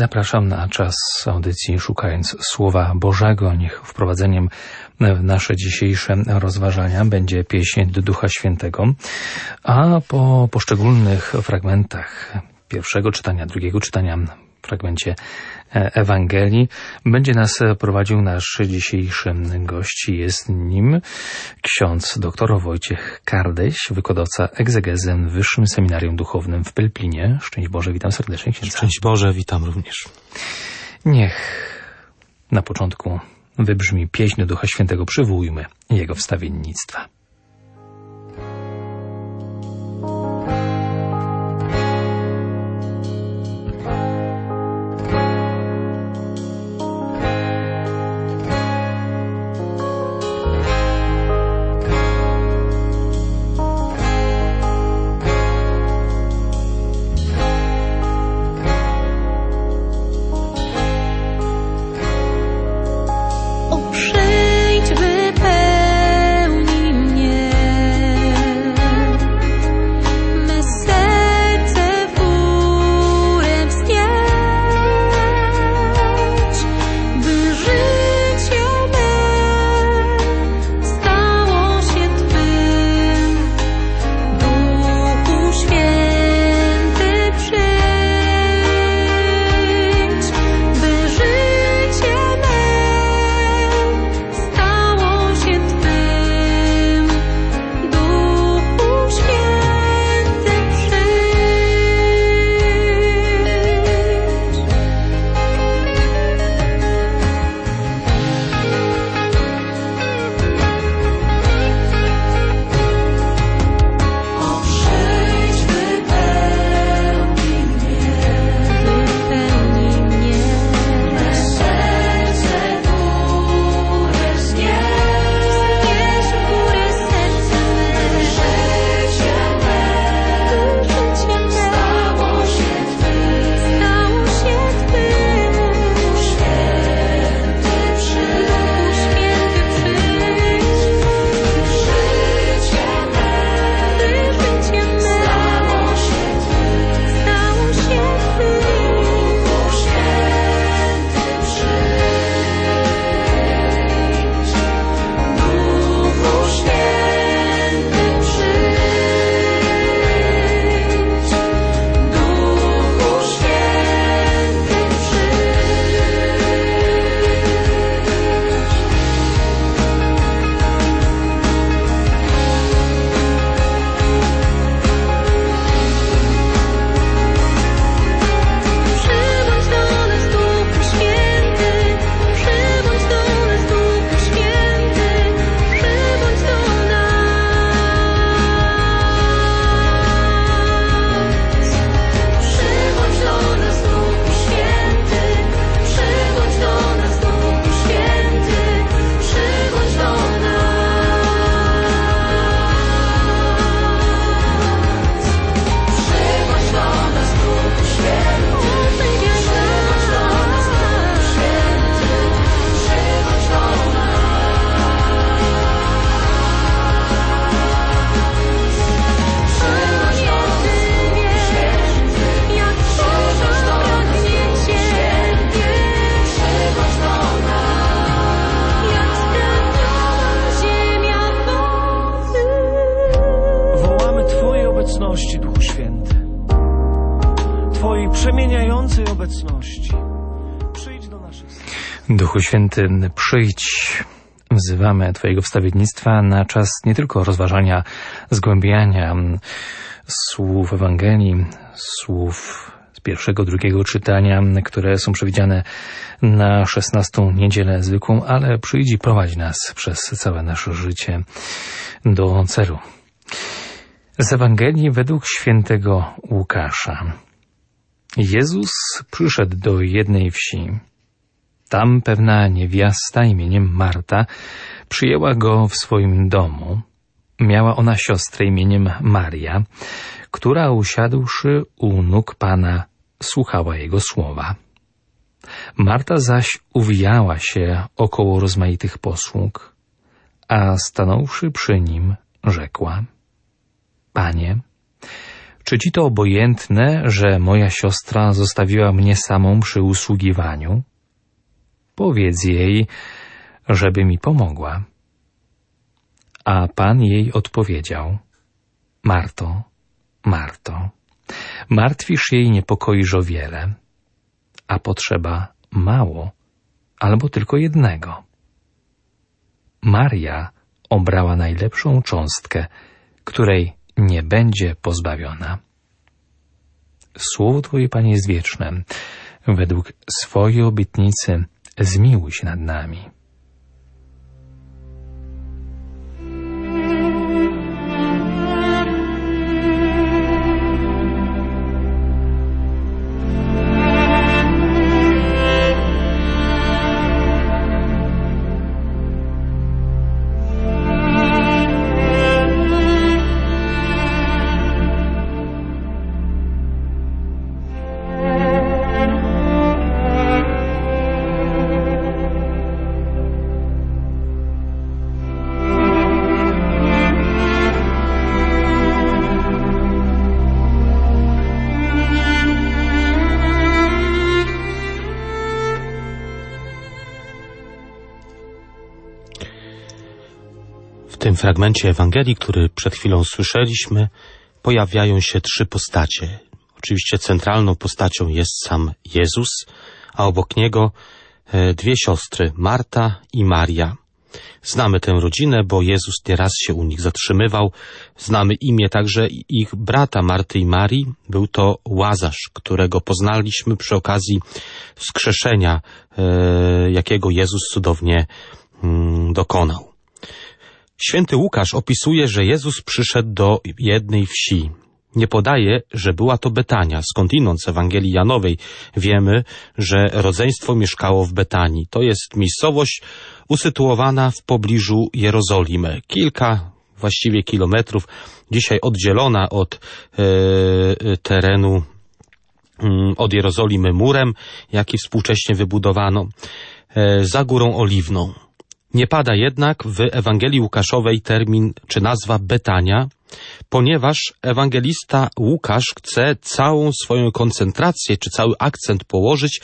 Zapraszam na czas audycji Szukając Słowa Bożego. Niech wprowadzeniem w nasze dzisiejsze rozważania będzie pieśń do Ducha Świętego, a po poszczególnych fragmentach pierwszego czytania, drugiego czytania, w fragmencie Ewangelii będzie nas prowadził nasz dzisiejszy gość. Jest nim ksiądz dr Wojciech Kardeś, wykładowca egzegezy w Wyższym Seminarium Duchownym w Pelplinie. Szczęść Boże, witam serdecznie księdza. Szczęść Boże, witam również. Niech na początku wybrzmi pieśń do Ducha Świętego, przywołujmy jego wstawiennictwa. Duchu Święty, Twojej przemieniającej obecności. Przyjdź do naszych serc. Duchu Święty, przyjdź. Wzywamy Twojego wstawiennictwa na czas nie tylko rozważania, zgłębiania słów Ewangelii, słów z pierwszego, drugiego czytania, które są przewidziane na 16. niedzielę zwykłą, ale przyjdź i prowadź nas przez całe nasze życie do celu. Z Ewangelii według świętego Łukasza. Jezus przyszedł do jednej wsi. Tam pewna niewiasta imieniem Marta przyjęła go w swoim domu. Miała ona siostrę imieniem Maria, która usiadłszy u nóg Pana, słuchała Jego słowa. Marta zaś uwijała się około rozmaitych posług, a stanąwszy przy nim, rzekła: Panie, Czy ci to obojętne, że moja siostra zostawiła mnie samą przy usługiwaniu? Powiedz jej, żeby mi pomogła. A Pan jej odpowiedział: Marto, Marto, martwisz jej i niepokoisz o wiele, a potrzeba mało, albo tylko jednego. Maria obrała najlepszą cząstkę, której nie będzie pozbawiona. Słowo Twoje, Panie, jest wieczne. Według swojej obietnicy zmiłuj się nad nami. W tym fragmencie Ewangelii, który przed chwilą słyszeliśmy, pojawiają się trzy postacie. Oczywiście centralną postacią jest sam Jezus, a obok Niego dwie siostry, Marta i Maria. Znamy tę rodzinę, bo Jezus nieraz się u nich zatrzymywał. Znamy imię także ich brata Marty i Marii. Był to Łazarz, którego poznaliśmy przy okazji wskrzeszenia, jakiego Jezus cudownie dokonał. Święty Łukasz opisuje, że Jezus przyszedł do jednej wsi. Nie podaje, że była to Betania. Skądinąd z Ewangelii Janowej wiemy, że rodzeństwo mieszkało w Betanii. To jest miejscowość usytuowana w pobliżu Jerozolimy. Kilka właściwie kilometrów, dzisiaj oddzielona od terenu, od Jerozolimy murem, jaki współcześnie wybudowano, za Górą Oliwną. Nie pada jednak w Ewangelii Łukaszowej termin czy nazwa Betania, ponieważ ewangelista Łukasz chce całą swoją koncentrację czy cały akcent położyć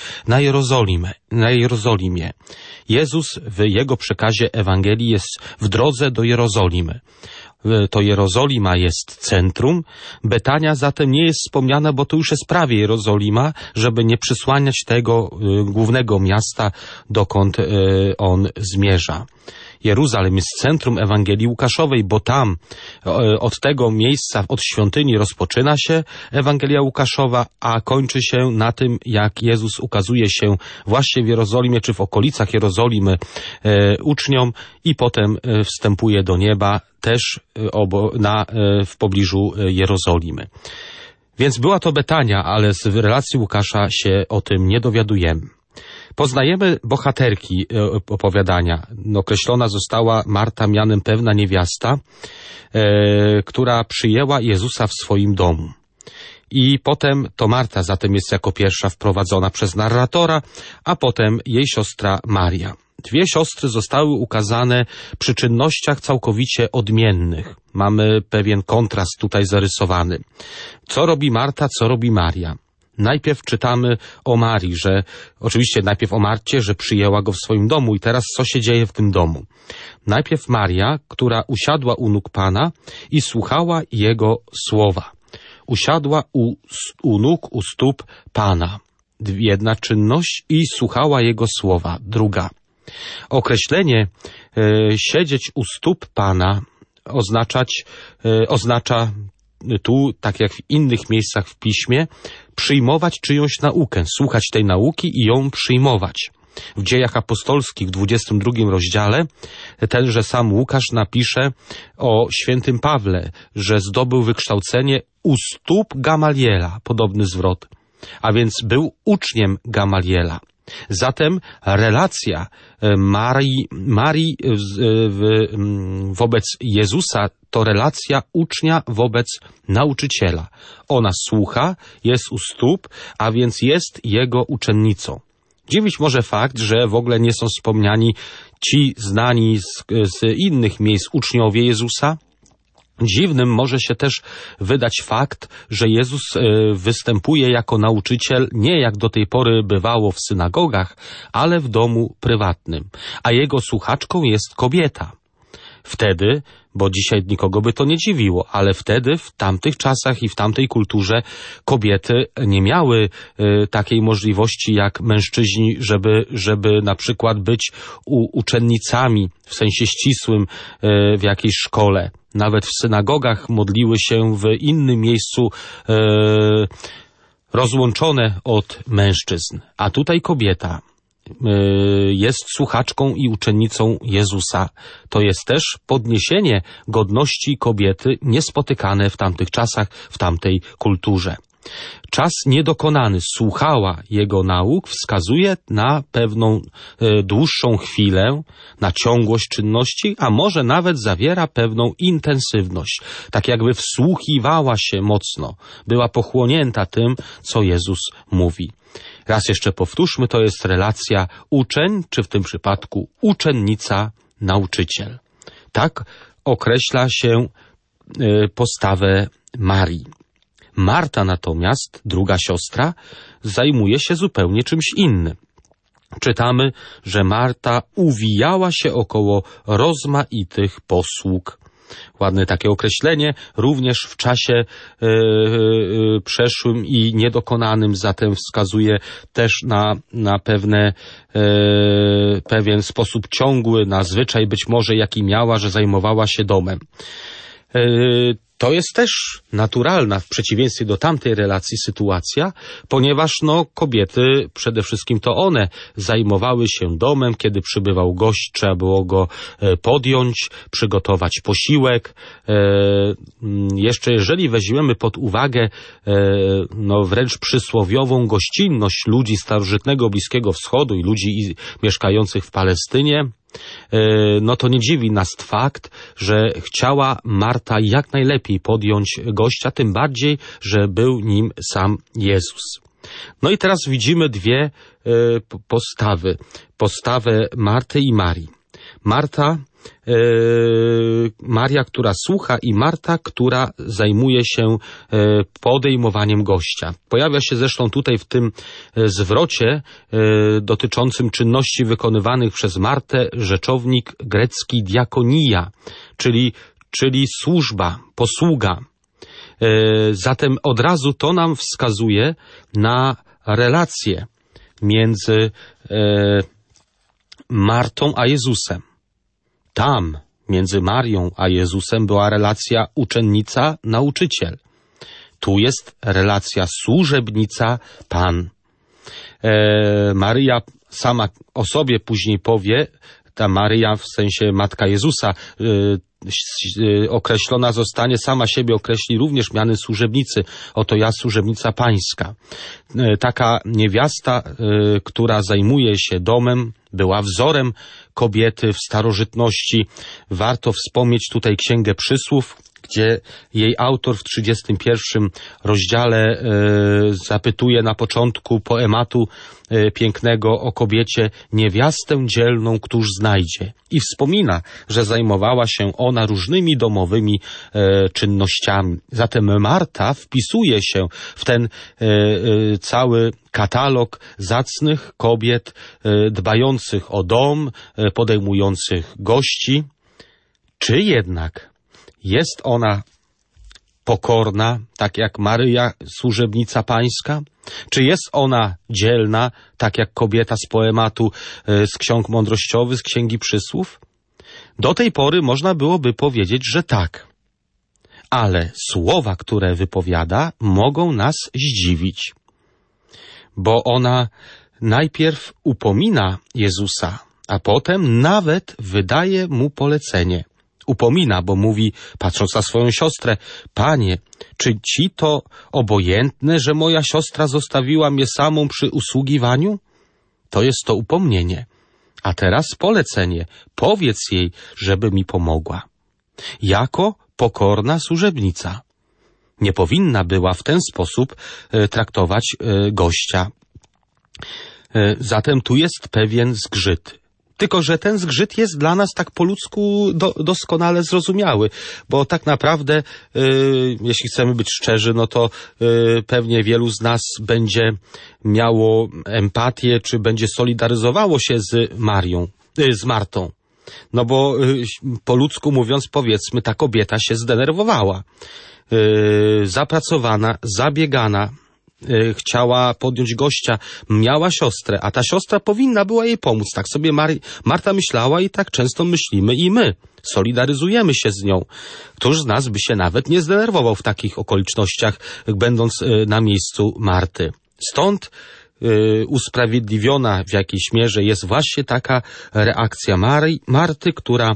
na Jerozolimie. Jezus w jego przekazie Ewangelii jest w drodze do Jerozolimy. To Jerozolima jest centrum, Betania zatem nie jest wspomniana, bo to już jest prawie Jerozolima, żeby nie przysłaniać tego głównego miasta, dokąd on zmierza. Jeruzalem jest centrum Ewangelii Łukaszowej, bo tam od tego miejsca, od świątyni rozpoczyna się Ewangelia Łukaszowa, a kończy się na tym, jak Jezus ukazuje się właśnie w Jerozolimie, czy w okolicach Jerozolimy uczniom i potem wstępuje do nieba też w pobliżu Jerozolimy. Więc była to Betania, ale z relacji Łukasza się o tym nie dowiadujemy. Poznajemy bohaterki opowiadania. Określona została Marta mianem pewna niewiasta, która przyjęła Jezusa w swoim domu. I potem to Marta zatem jest jako pierwsza wprowadzona przez narratora, a potem jej siostra Maria. Dwie siostry zostały ukazane przy czynnościach całkowicie odmiennych. Mamy pewien kontrast tutaj zarysowany. Co robi Marta, co robi Maria? Najpierw czytamy o Marii, że oczywiście najpierw o Marcie, że przyjęła go w swoim domu i teraz co się dzieje w tym domu? Najpierw Maria, która usiadła u nóg Pana i słuchała Jego słowa. Usiadła u nóg, u stóp Pana. Jedna czynność i słuchała Jego słowa. Druga. Określenie siedzieć u stóp Pana oznacza tu, tak jak w innych miejscach w Piśmie, przyjmować czyjąś naukę, słuchać tej nauki i ją przyjmować. W Dziejach Apostolskich w 22 rozdziale tenże sam Łukasz napisze o świętym Pawle, że zdobył wykształcenie u stóp Gamaliela, podobny zwrot, a więc był uczniem Gamaliela. Zatem relacja Marii wobec Jezusa to relacja ucznia wobec nauczyciela. Ona słucha, jest u stóp, a więc jest jego uczennicą. Dziwić może fakt, że w ogóle nie są wspomniani ci znani z innych miejsc uczniowie Jezusa, Dziwnym może się też wydać fakt, że Jezus występuje jako nauczyciel nie jak do tej pory bywało w synagogach, ale w domu prywatnym, a jego słuchaczką jest kobieta. Wtedy, bo dzisiaj nikogo by to nie dziwiło, ale wtedy, w tamtych czasach i w tamtej kulturze kobiety nie miały takiej możliwości jak mężczyźni, żeby na przykład być uczennicami w sensie ścisłym w jakiejś szkole. Nawet w synagogach modliły się w innym miejscu rozłączone od mężczyzn. A tutaj kobieta jest słuchaczką i uczennicą Jezusa. To jest też podniesienie godności kobiety niespotykane w tamtych czasach, w tamtej kulturze. Czas niedokonany słuchała jego nauk, wskazuje na pewną dłuższą chwilę, na ciągłość czynności, a może nawet zawiera pewną intensywność. Tak jakby wsłuchiwała się mocno, była pochłonięta tym, co Jezus mówi. Raz jeszcze powtórzmy, to jest relacja uczeń, czy w tym przypadku uczennica, nauczyciel. Tak określa się postawę Marii. Marta natomiast, druga siostra, zajmuje się zupełnie czymś innym. Czytamy, że Marta uwijała się około rozmaitych posług. Ładne takie określenie, również w czasie przeszłym i niedokonanym, zatem wskazuje też na pewien sposób ciągły, na zwyczaj być może jaki miała, że zajmowała się domem. To jest też naturalna, w przeciwieństwie do tamtej relacji, sytuacja, ponieważ kobiety, przede wszystkim to one zajmowały się domem, kiedy przybywał gość, trzeba było go podjąć, przygotować posiłek. Jeszcze jeżeli weźmiemy pod uwagę wręcz przysłowiową gościnność ludzi starożytnego Bliskiego Wschodu i ludzi mieszkających w Palestynie, to nie dziwi nas fakt, że chciała Marta jak najlepiej podjąć gościa, tym bardziej, że był nim sam Jezus. No i teraz widzimy dwie postawy. Postawę Marty i Marii. Maria, która słucha, i Marta, która zajmuje się podejmowaniem gościa. Pojawia się zresztą tutaj w tym zwrocie dotyczącym czynności wykonywanych przez Martę rzeczownik grecki diakonia, czyli służba, posługa. Zatem od razu to nam wskazuje na relację między Martą a Jezusem. Tam, między Marią a Jezusem, była relacja uczennica-nauczyciel. Tu jest relacja służebnica-Pan. Maryja sama o sobie później powie, ta Maryja w sensie Matka Jezusa, określona zostanie, sama siebie określi również miany służebnicy. Oto ja, służebnica pańska. Taka niewiasta, która zajmuje się domem, była wzorem kobiety w starożytności. Warto wspomnieć tutaj Księgę Przysłów, gdzie jej autor w 31 rozdziale zapytuje na początku poematu pięknego o kobiecie: niewiastę dzielną któż znajdzie? I wspomina, że zajmowała się ona różnymi domowymi czynnościami. Zatem Marta wpisuje się w ten cały katalog zacnych kobiet dbających o dom, podejmujących gości. Czy jednak jest ona pokorna, tak jak Maryja, służebnica pańska? Czy jest ona dzielna, tak jak kobieta z poematu z ksiąg mądrościowych, z Księgi Przysłów? Do tej pory można byłoby powiedzieć, że tak. Ale słowa, które wypowiada, mogą nas zdziwić. Bo ona najpierw upomina Jezusa, a potem nawet wydaje mu polecenie. Upomina, bo mówi, patrząc na swoją siostrę: Panie, czy ci to obojętne, że moja siostra zostawiła mnie samą przy usługiwaniu? To jest to upomnienie. A teraz polecenie. Powiedz jej, żeby mi pomogła. Jako pokorna służebnica. Nie powinna była w ten sposób traktować gościa. Zatem tu jest pewien zgrzyt. Tylko że ten zgrzyt jest dla nas tak po ludzku doskonale zrozumiały, bo tak naprawdę, jeśli chcemy być szczerzy, no to pewnie wielu z nas będzie miało empatię, czy będzie solidaryzowało się z Martą. No bo po ludzku mówiąc, powiedzmy, ta kobieta się zdenerwowała. Zapracowana, zabiegana, chciała podjąć gościa, miała siostrę, a ta siostra powinna była jej pomóc. Tak sobie Marta myślała i tak często myślimy i my. Solidaryzujemy się z nią. Któż z nas by się nawet nie zdenerwował w takich okolicznościach, będąc na miejscu Marty. Stąd usprawiedliwiona w jakiejś mierze jest właśnie taka reakcja Marty, która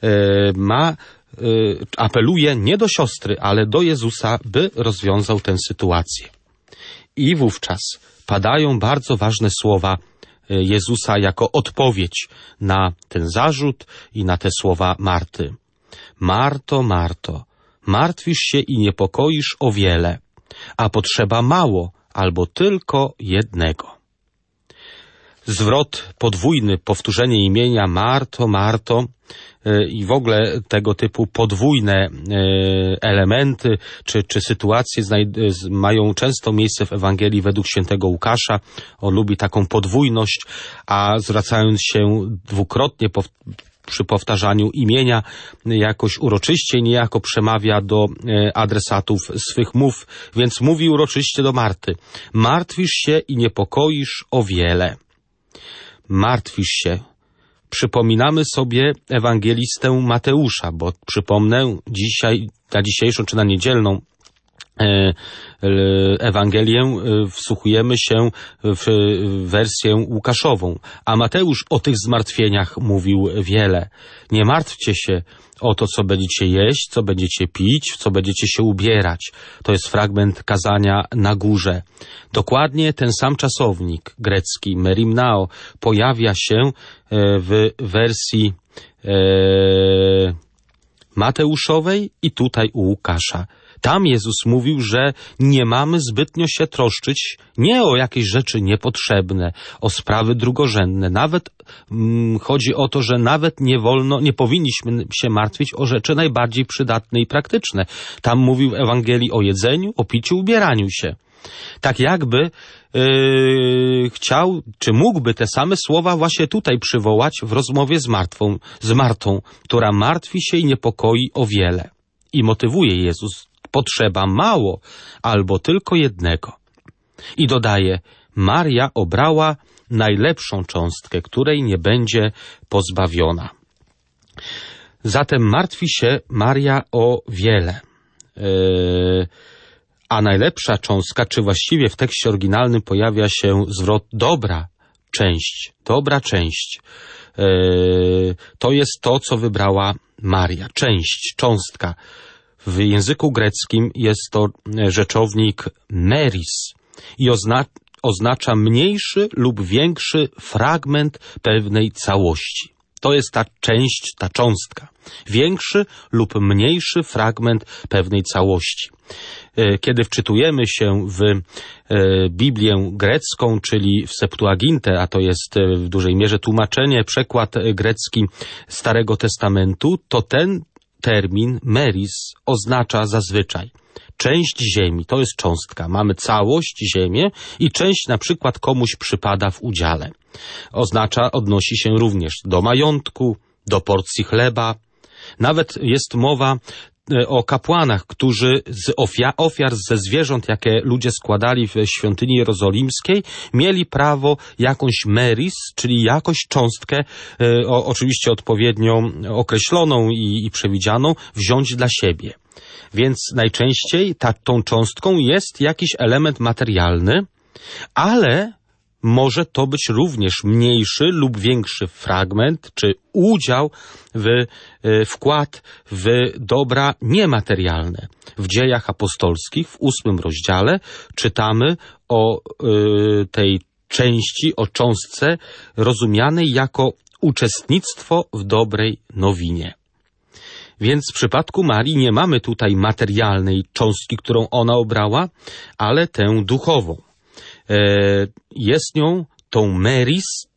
apeluje nie do siostry, ale do Jezusa, by rozwiązał tę sytuację. I wówczas padają bardzo ważne słowa Jezusa jako odpowiedź na ten zarzut i na te słowa Marty. Marto, Marto, martwisz się i niepokoisz o wiele, a potrzeba mało albo tylko jednego. Zwrot podwójny, powtórzenie imienia Marto, Marto i w ogóle tego typu podwójne elementy czy sytuacje mają często miejsce w Ewangelii według świętego Łukasza. On lubi taką podwójność, a zwracając się dwukrotnie przy powtarzaniu imienia jakoś uroczyście, niejako przemawia do adresatów swych mów, więc mówi uroczyście do Marty. Martwisz się i niepokoisz o wiele. Martwisz się. Przypominamy sobie ewangelistę Mateusza, bo przypomnę dzisiaj, na dzisiejszą czy na niedzielną Ewangelię wsłuchujemy się w wersję Łukaszową, a Mateusz o tych zmartwieniach mówił wiele. Nie martwcie się o to, co będziecie jeść, co będziecie pić, w co będziecie się ubierać. To jest fragment kazania na górze. Dokładnie ten sam czasownik grecki, merimnao, pojawia się w wersji Mateuszowej i tutaj u Łukasza. Tam Jezus mówił, że nie mamy zbytnio się troszczyć nie o jakieś rzeczy niepotrzebne, o sprawy drugorzędne. Nawet chodzi o to, że nawet nie powinniśmy się martwić o rzeczy najbardziej przydatne i praktyczne. Tam mówił w Ewangelii o jedzeniu, o piciu, ubieraniu się. Tak jakby chciał, czy mógłby te same słowa właśnie tutaj przywołać w rozmowie z Martą, która martwi się i niepokoi o wiele. I motywuje Jezus. Potrzeba mało, albo tylko jednego. I dodaje, Maria obrała najlepszą cząstkę, której nie będzie pozbawiona. Zatem martwi się Maria o wiele. A najlepsza cząstka, czy właściwie w tekście oryginalnym pojawia się zwrot dobra część. To jest to, co wybrała Maria. Część, cząstka. W języku greckim jest to rzeczownik meris i oznacza mniejszy lub większy fragment pewnej całości. To jest ta część, ta cząstka. Większy lub mniejszy fragment pewnej całości. Kiedy wczytujemy się w Biblię grecką, czyli w Septuagintę, a to jest w dużej mierze tłumaczenie, przekład grecki Starego Testamentu, to ten termin meris oznacza zazwyczaj część ziemi, to jest cząstka. Mamy całość, ziemię i część na przykład komuś przypada w udziale. Odnosi się również do majątku, do porcji chleba. Nawet jest mowa o kapłanach, którzy z ofiar ze zwierząt, jakie ludzie składali w świątyni jerozolimskiej, mieli prawo jakąś meris, czyli jakąś cząstkę, oczywiście odpowiednio określoną i przewidzianą, wziąć dla siebie. Więc najczęściej tą cząstką jest jakiś element materialny, ale może to być również mniejszy lub większy fragment, czy udział wkład w dobra niematerialne. W Dziejach Apostolskich w 8 rozdziale czytamy o tej części, o cząstce rozumianej jako uczestnictwo w dobrej nowinie. Więc w przypadku Marii nie mamy tutaj materialnej cząstki, którą ona obrała, ale tę duchową. Jest nią tą meris,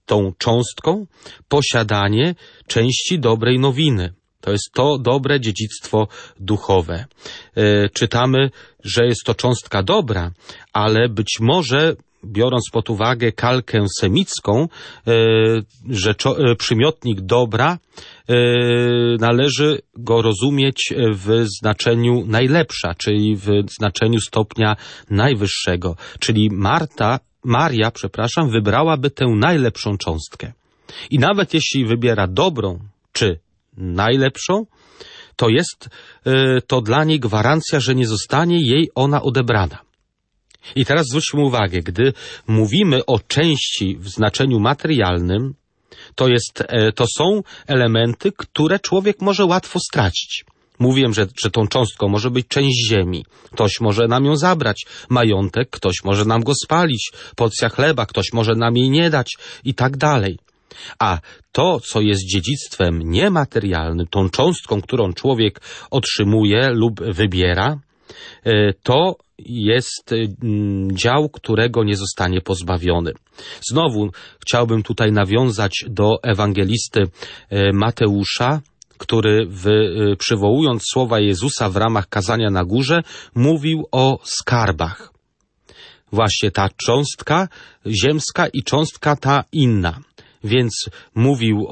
tą cząstką posiadanie części dobrej nowiny. To jest to dobre dziedzictwo duchowe. Czytamy, że jest to cząstka dobra, ale być może, biorąc pod uwagę kalkę semicką, że przymiotnik dobra należy go rozumieć w znaczeniu najlepsza, czyli w znaczeniu stopnia najwyższego. Czyli Maria, wybrałaby tę najlepszą cząstkę. I nawet jeśli wybiera dobrą czy najlepszą, to jest to dla niej gwarancja, że nie zostanie jej ona odebrana. I teraz zwróćmy uwagę, gdy mówimy o części w znaczeniu materialnym, to są elementy, które człowiek może łatwo stracić. Mówiłem, że tą cząstką może być część ziemi. Ktoś może nam ją zabrać. Majątek, ktoś może nam go spalić. Porcja chleba, ktoś może nam jej nie dać i tak dalej. A to, co jest dziedzictwem niematerialnym, tą cząstką, którą człowiek otrzymuje lub wybiera, to jest dział, którego nie zostanie pozbawiony. Znowu chciałbym tutaj nawiązać do ewangelisty Mateusza, który przywołując słowa Jezusa w ramach kazania na górze, mówił o skarbach. Właśnie ta cząstka ziemska i cząstka ta inna. Więc mówił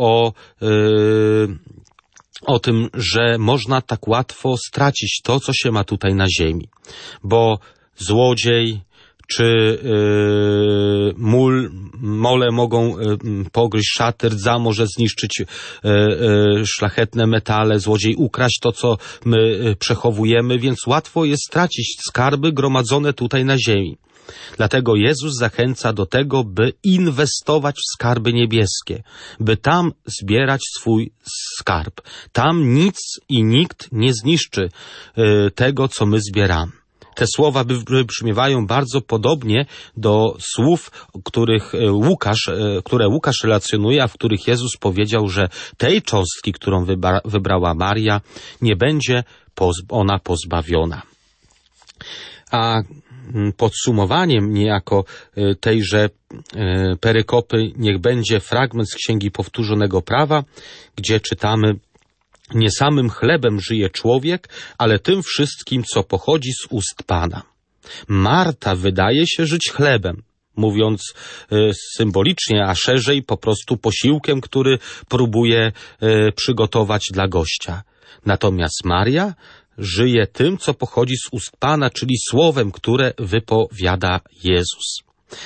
o tym, że można tak łatwo stracić to, co się ma tutaj na ziemi. Bo złodziej czy mole mogą pogryźć szaty, rdza może zniszczyć szlachetne metale, złodziej ukraść to, co my przechowujemy, więc łatwo jest stracić skarby gromadzone tutaj na ziemi. Dlatego Jezus zachęca do tego, by inwestować w skarby niebieskie, by tam zbierać swój skarb. Tam nic i nikt nie zniszczy tego, co my zbieramy. Te słowa wybrzmiewają bardzo podobnie do słów, które Łukasz relacjonuje, a w których Jezus powiedział, że tej cząstki, którą wybrała Maria, nie będzie ona pozbawiona. A podsumowaniem niejako tejże perykopy niech będzie fragment z Księgi Powtórzonego Prawa, gdzie czytamy: nie samym chlebem żyje człowiek, ale tym wszystkim, co pochodzi z ust Pana. Marta wydaje się żyć chlebem, mówiąc symbolicznie, a szerzej po prostu posiłkiem, który próbuje przygotować dla gościa. Natomiast Maria żyje tym, co pochodzi z ust Pana, czyli słowem, które wypowiada Jezus.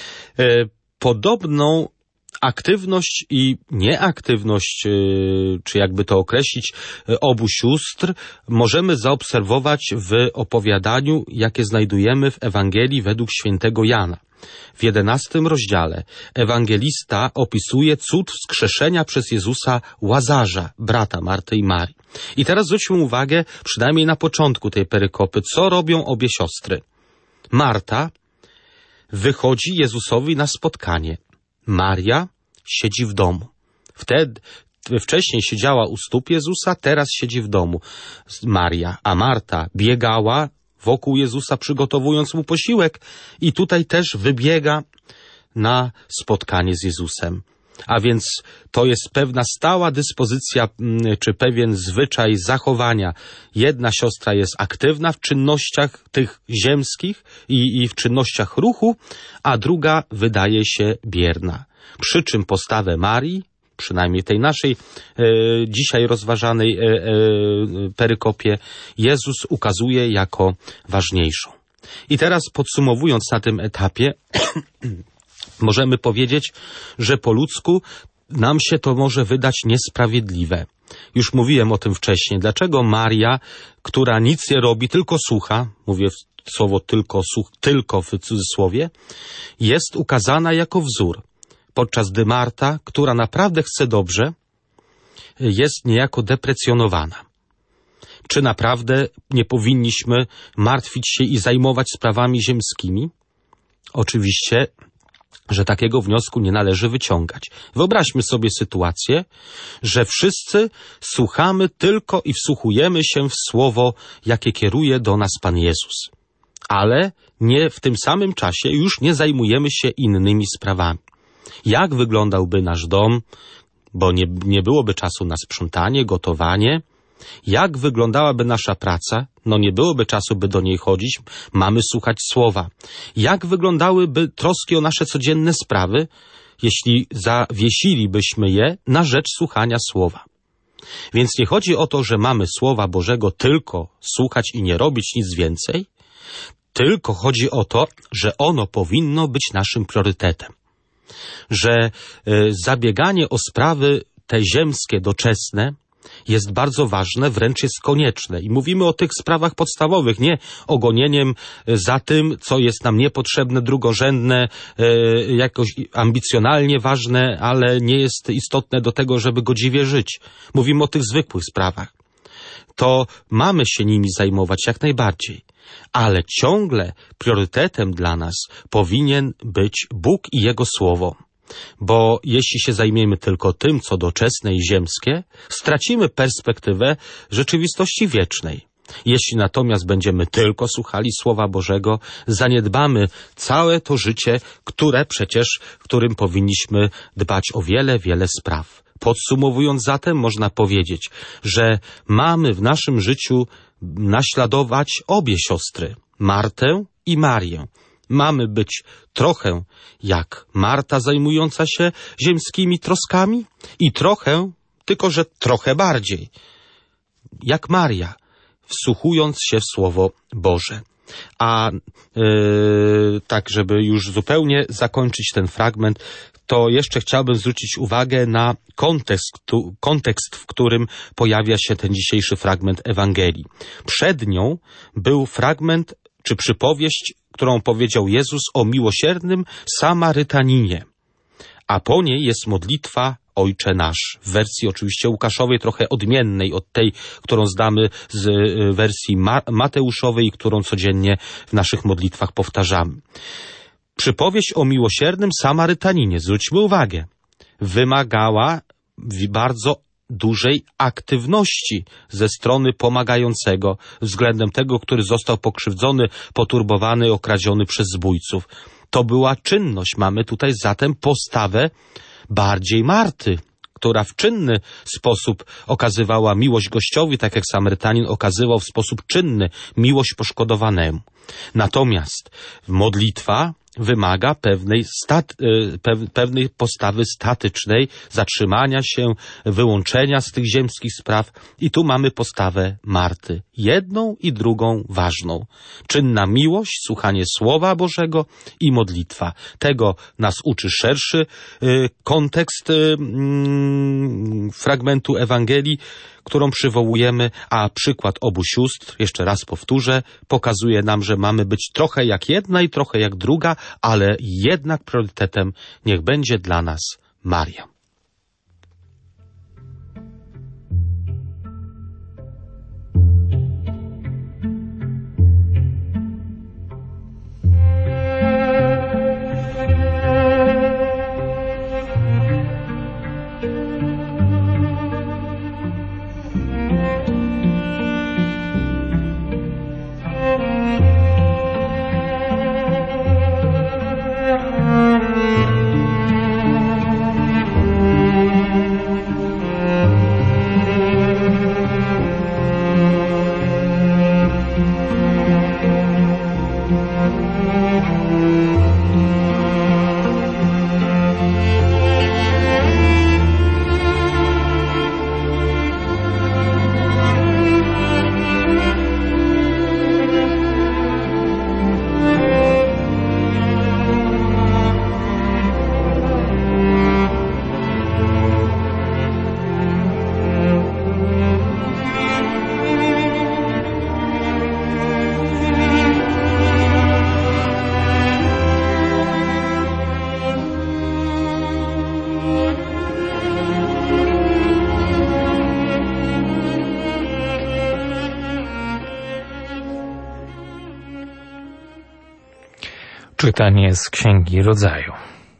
Podobną aktywność i nieaktywność, czy jakby to określić, obu sióstr możemy zaobserwować w opowiadaniu, jakie znajdujemy w Ewangelii według świętego Jana. W 11 rozdziale ewangelista opisuje cud wskrzeszenia przez Jezusa Łazarza, brata Marty i Marii. I teraz zwróćmy uwagę, przynajmniej na początku tej perykopy, co robią obie siostry. Marta wychodzi Jezusowi na spotkanie. Maria siedzi w domu. Wcześniej siedziała u stóp Jezusa, teraz siedzi w domu Maria, a Marta biegała wokół Jezusa, przygotowując mu posiłek i tutaj też wybiega na spotkanie z Jezusem. A więc to jest pewna stała dyspozycja, czy pewien zwyczaj zachowania. Jedna siostra jest aktywna w czynnościach tych ziemskich i w czynnościach ruchu, a druga wydaje się bierna. Przy czym postawę Marii, przynajmniej tej naszej dzisiaj rozważanej perykopie, Jezus ukazuje jako ważniejszą. I teraz podsumowując na tym etapie, możemy powiedzieć, że po ludzku nam się to może wydać niesprawiedliwe. Już mówiłem o tym wcześniej. Dlaczego Maria, która nic nie robi, tylko słucha, mówię słowo tylko w cudzysłowie, jest ukazana jako wzór, podczas gdy Marta, która naprawdę chce dobrze, jest niejako deprecjonowana. Czy naprawdę nie powinniśmy martwić się i zajmować sprawami ziemskimi? Oczywiście, że takiego wniosku nie należy wyciągać. Wyobraźmy sobie sytuację, że wszyscy słuchamy tylko i wsłuchujemy się w słowo, jakie kieruje do nas Pan Jezus. Ale w tym samym czasie już nie zajmujemy się innymi sprawami. Jak wyglądałby nasz dom, bo nie byłoby czasu na sprzątanie, gotowanie. Jak wyglądałaby nasza praca? Nie byłoby czasu, by do niej chodzić. Mamy słuchać słowa. Jak wyglądałyby troski o nasze codzienne sprawy, jeśli zawiesilibyśmy je na rzecz słuchania słowa? Więc nie chodzi o to, że mamy Słowa Bożego tylko słuchać i nie robić nic więcej, tylko chodzi o to, że ono powinno być naszym priorytetem. Że zabieganie o sprawy te ziemskie, doczesne jest bardzo ważne, wręcz jest konieczne. I mówimy o tych sprawach podstawowych, nie o gonieniem za tym, co jest nam niepotrzebne, drugorzędne, jakoś ambicjonalnie ważne, ale nie jest istotne do tego, żeby godziwie żyć. Mówimy o tych zwykłych sprawach. To mamy się nimi zajmować jak najbardziej. Ale ciągle priorytetem dla nas powinien być Bóg i Jego Słowo. Bo jeśli się zajmiemy tylko tym, co doczesne i ziemskie, stracimy perspektywę rzeczywistości wiecznej. Jeśli natomiast będziemy tylko słuchali Słowa Bożego, zaniedbamy całe to życie, w którym powinniśmy dbać o wiele, wiele spraw. Podsumowując zatem, można powiedzieć, że mamy w naszym życiu naśladować obie siostry, Martę i Marię. Mamy być trochę jak Marta zajmująca się ziemskimi troskami i trochę, tylko że trochę bardziej, jak Maria, wsłuchując się w Słowo Boże. A tak, żeby już zupełnie zakończyć ten fragment, to jeszcze chciałbym zwrócić uwagę na kontekst, w którym pojawia się ten dzisiejszy fragment Ewangelii. Przed nią był fragment czy przypowieść, którą powiedział Jezus o miłosiernym Samarytaninie. A po niej jest modlitwa Ojcze Nasz. W wersji oczywiście Łukaszowej, trochę odmiennej od tej, którą znamy z wersji Mateuszowej i którą codziennie w naszych modlitwach powtarzamy. Przypowieść o miłosiernym Samarytaninie, zwróćmy uwagę, wymagała bardzo dużej aktywności ze strony pomagającego względem tego, który został pokrzywdzony, poturbowany, okradziony przez zbójców. To była czynność. Mamy tutaj zatem postawę bardziej Marty, która w czynny sposób okazywała miłość gościowi, tak jak Samarytanin okazywał w sposób czynny miłość poszkodowanemu. Natomiast modlitwa wymaga pewnej postawy statycznej, zatrzymania się, wyłączenia z tych ziemskich spraw. I tu mamy postawę Marty. Jedną i drugą ważną. Czynna miłość, słuchanie Słowa Bożego i modlitwa. Tego nas uczy szerszy kontekst fragmentu Ewangelii, którą przywołujemy, a przykład obu sióstr, jeszcze raz powtórzę, pokazuje nam, że mamy być trochę jak jedna i trochę jak druga, ale jednak priorytetem niech będzie dla nas Maria. Czytanie z Księgi Rodzaju.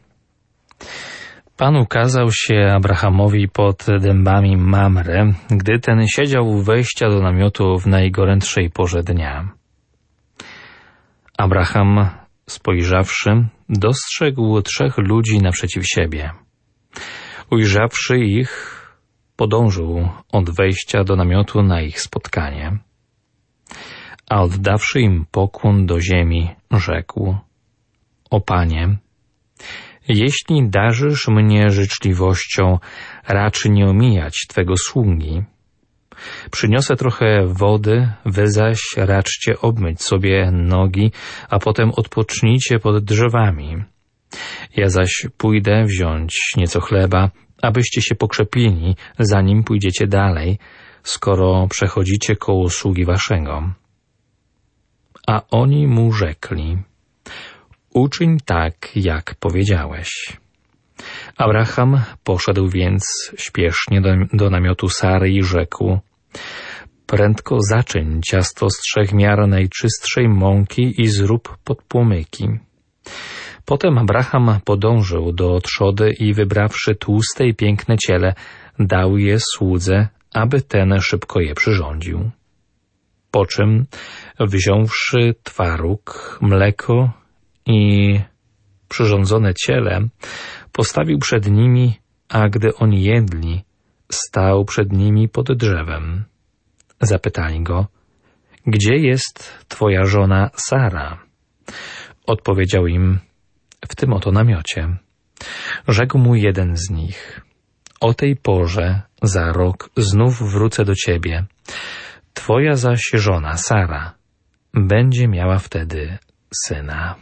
Pan ukazał się Abrahamowi pod dębami Mamre, gdy ten siedział u wejścia do namiotu w najgorętszej porze dnia. Abraham spojrzawszy, dostrzegł 3 ludzi naprzeciw siebie. Ujrzawszy ich, podążył od wejścia do namiotu na ich spotkanie, a oddawszy im pokłon do ziemi, rzekł: O Panie, jeśli darzysz mnie życzliwością, racz nie omijać Twego sługi. Przyniosę trochę wody, wy zaś raczcie obmyć sobie nogi, a potem odpocznijcie pod drzewami. Ja zaś pójdę wziąć nieco chleba, abyście się pokrzepili, zanim pójdziecie dalej, skoro przechodzicie koło sługi waszego. A oni mu rzekli: Uczyń tak, jak powiedziałeś. Abraham poszedł więc śpiesznie do namiotu Sary i rzekł: Prędko zaczyń ciasto z 3 miar najczystszej mąki i zrób podpłomyki. Potem Abraham podążył do trzody i wybrawszy tłuste i piękne ciele, dał je słudze, aby ten szybko je przyrządził. Po czym, wziąwszy twaróg, mleko i przyrządzone ciele, postawił przed nimi, a gdy oni jedli, stał przed nimi pod drzewem. Zapytali go: Gdzie jest twoja żona Sara? Odpowiedział im: W tym oto namiocie. Rzekł mu jeden z nich: O tej porze za rok znów wrócę do ciebie. Twoja zaś żona Sara będzie miała wtedy syna.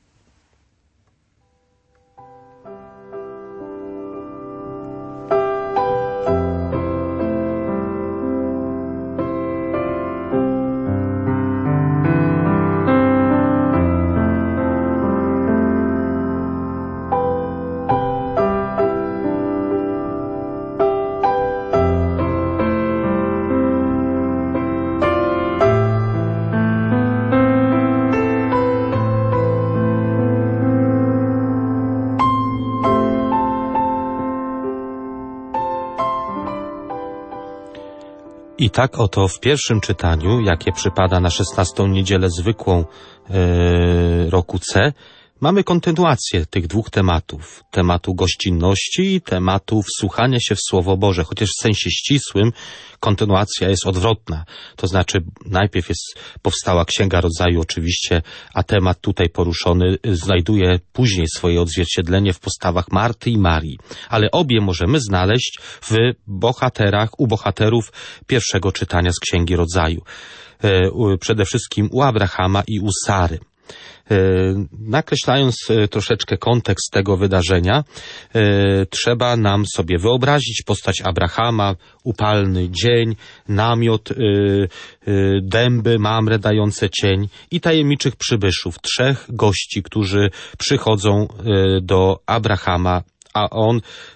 I tak oto w pierwszym czytaniu, jakie przypada na 16. niedzielę zwykłą roku C, mamy kontynuację tych 2 tematów. Tematu gościnności i tematu wsłuchania się w Słowo Boże, chociaż w sensie ścisłym kontynuacja jest odwrotna. To znaczy najpierw powstała Księga Rodzaju oczywiście, a temat tutaj poruszony znajduje później swoje odzwierciedlenie w postawach Marty i Marii. Ale obie możemy znaleźć u bohaterów pierwszego czytania z Księgi Rodzaju. Przede wszystkim u Abrahama i u Sary. Nakreślając troszeczkę kontekst tego wydarzenia, trzeba nam sobie wyobrazić postać Abrahama, upalny dzień, namiot, dęby, mamre dające cień i tajemniczych przybyszów, 3 gości, którzy przychodzą do Abrahama, a on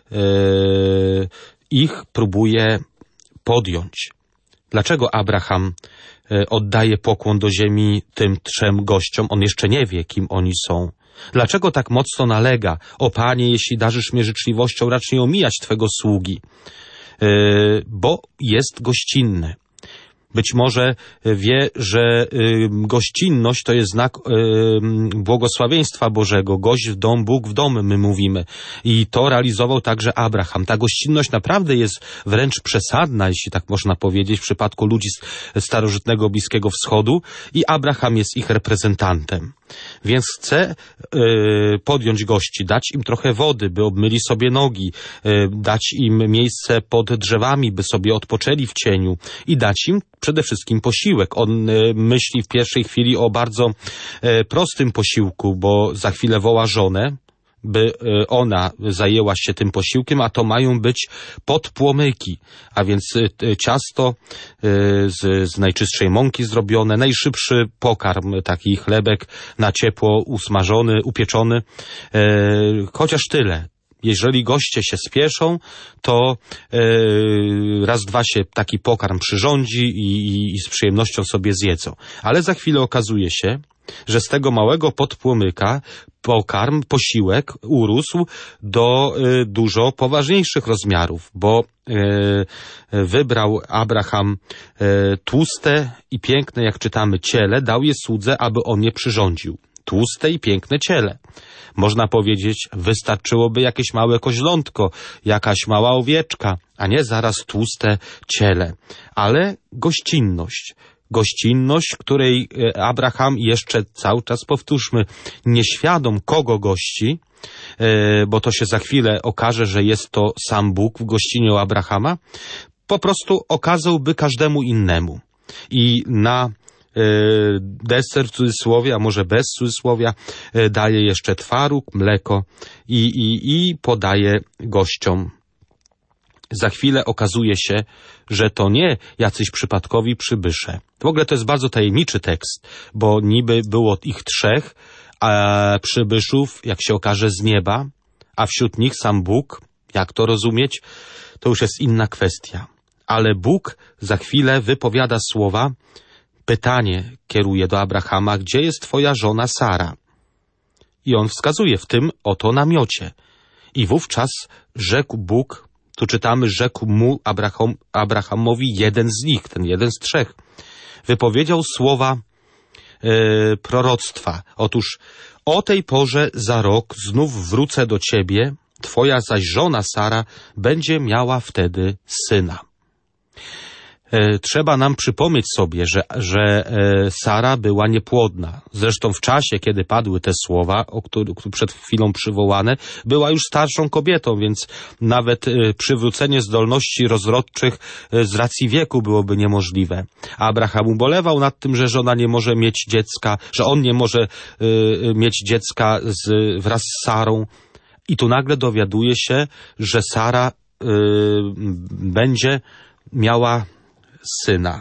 ich próbuje podjąć. Dlaczego Abraham oddaje pokłon do ziemi tym 3 gościom? On jeszcze nie wie, kim oni są. Dlaczego tak mocno nalega: O Panie, jeśli darzysz mnie życzliwością, racz nie omijać Twego sługi? Bo jest gościnny. Być może wie, że gościnność to jest znak błogosławieństwa Bożego. Gość w dom, Bóg w dom, my mówimy. I to realizował także Abraham. Ta gościnność naprawdę jest wręcz przesadna, jeśli tak można powiedzieć, w przypadku ludzi z starożytnego Bliskiego Wschodu i Abraham jest ich reprezentantem. Więc chce podjąć gości, dać im trochę wody, by obmyli sobie nogi, dać im miejsce pod drzewami, by sobie odpoczęli w cieniu i dać im przede wszystkim posiłek. On myśli w pierwszej chwili o bardzo prostym posiłku, bo za chwilę woła żonę, by ona zajęła się tym posiłkiem, a to mają być podpłomyki, a więc ciasto z najczystszej mąki zrobione, najszybszy pokarm, taki chlebek na ciepło usmażony, upieczony, chociaż tyle. Jeżeli goście się spieszą, to raz, dwa się taki pokarm przyrządzi i z przyjemnością sobie zjedzą. Ale za chwilę okazuje się, że z tego małego podpłomyka posiłek urósł do dużo poważniejszych rozmiarów, bo wybrał Abraham tłuste i piękne, jak czytamy, ciele, dał je słudze, aby on je przyrządził. tłuste i piękne ciele. Można powiedzieć, wystarczyłoby jakieś małe koźlątko, jakaś mała owieczka, a nie zaraz tłuste ciele. Ale gościnność, której Abraham jeszcze cały czas, powtórzmy, nieświadom kogo gości, bo to się za chwilę okaże, że jest to sam Bóg w gościnie u Abrahama, po prostu okazałby każdemu innemu. I na deser w cudzysłowie, a może bez cudzysłowia, daje jeszcze twaróg, mleko i podaje gościom. Za chwilę okazuje się, że to nie jacyś przypadkowi przybysze. W ogóle to jest bardzo tajemniczy tekst, bo niby było ich 3 przybyszów, jak się okaże, z nieba, a wśród nich sam Bóg. Jak to rozumieć? To już jest inna kwestia. Ale Bóg za chwilę wypowiada słowa, pytanie kieruje do Abrahama, gdzie jest twoja żona Sara? I on wskazuje w tym oto namiocie. I wówczas rzekł Bóg, tu czytamy, rzekł mu Abrahamowi jeden z nich, ten jeden z 3. Wypowiedział słowa proroctwa. Otóż o tej porze za rok znów wrócę do ciebie, twoja zaś żona Sara będzie miała wtedy syna. Trzeba nam przypomnieć sobie, że Sara była niepłodna. Zresztą w czasie, kiedy padły te słowa, które przed chwilą przywołane, była już starszą kobietą, więc nawet przywrócenie zdolności rozrodczych z racji wieku byłoby niemożliwe. Abraham ubolewał nad tym, że żona nie może mieć dziecka, że on nie może mieć dziecka wraz z Sarą. I tu nagle dowiaduje się, że Sara będzie miała syna.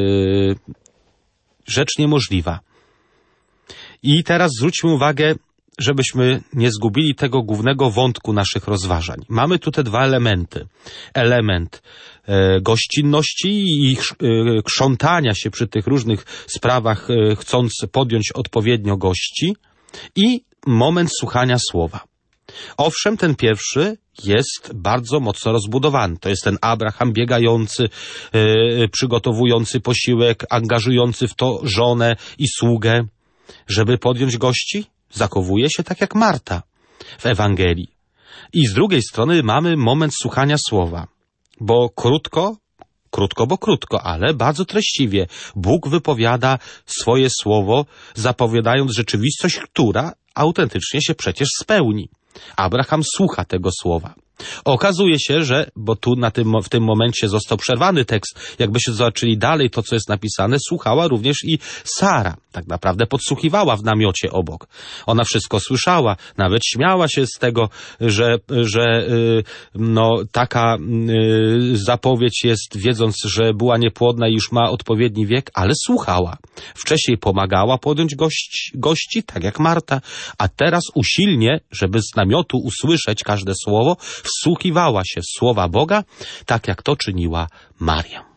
Rzecz niemożliwa. I teraz zwróćmy uwagę, żebyśmy nie zgubili tego głównego wątku naszych rozważań. Mamy tutaj 2 elementy. Element gościnności i krzątania się przy tych różnych sprawach, chcąc podjąć odpowiednio gości, i moment słuchania słowa. Owszem, ten pierwszy jest bardzo mocno rozbudowany. To jest ten Abraham biegający, przygotowujący posiłek, angażujący w to żonę i sługę. Żeby podjąć gości, zachowuje się tak jak Marta w Ewangelii. I z drugiej strony mamy moment słuchania słowa. Bo krótko, ale bardzo treściwie Bóg wypowiada swoje słowo, zapowiadając rzeczywistość, która autentycznie się przecież spełni. Abraham słucha tego słowa. Okazuje się, że, bo tu w tym momencie został przerwany tekst, jakbyście zobaczyli dalej to, co jest napisane, słuchała również i Sara. Tak naprawdę podsłuchiwała w namiocie obok. Ona wszystko słyszała, nawet śmiała się z tego, że taka zapowiedź jest, wiedząc, że była niepłodna i już ma odpowiedni wiek, ale słuchała. Wcześniej pomagała podjąć gości, tak jak Marta, a teraz usilnie, żeby z namiotu usłyszeć każde słowo, wsłuchiwała się w słowa Boga, tak jak to czyniła Maria.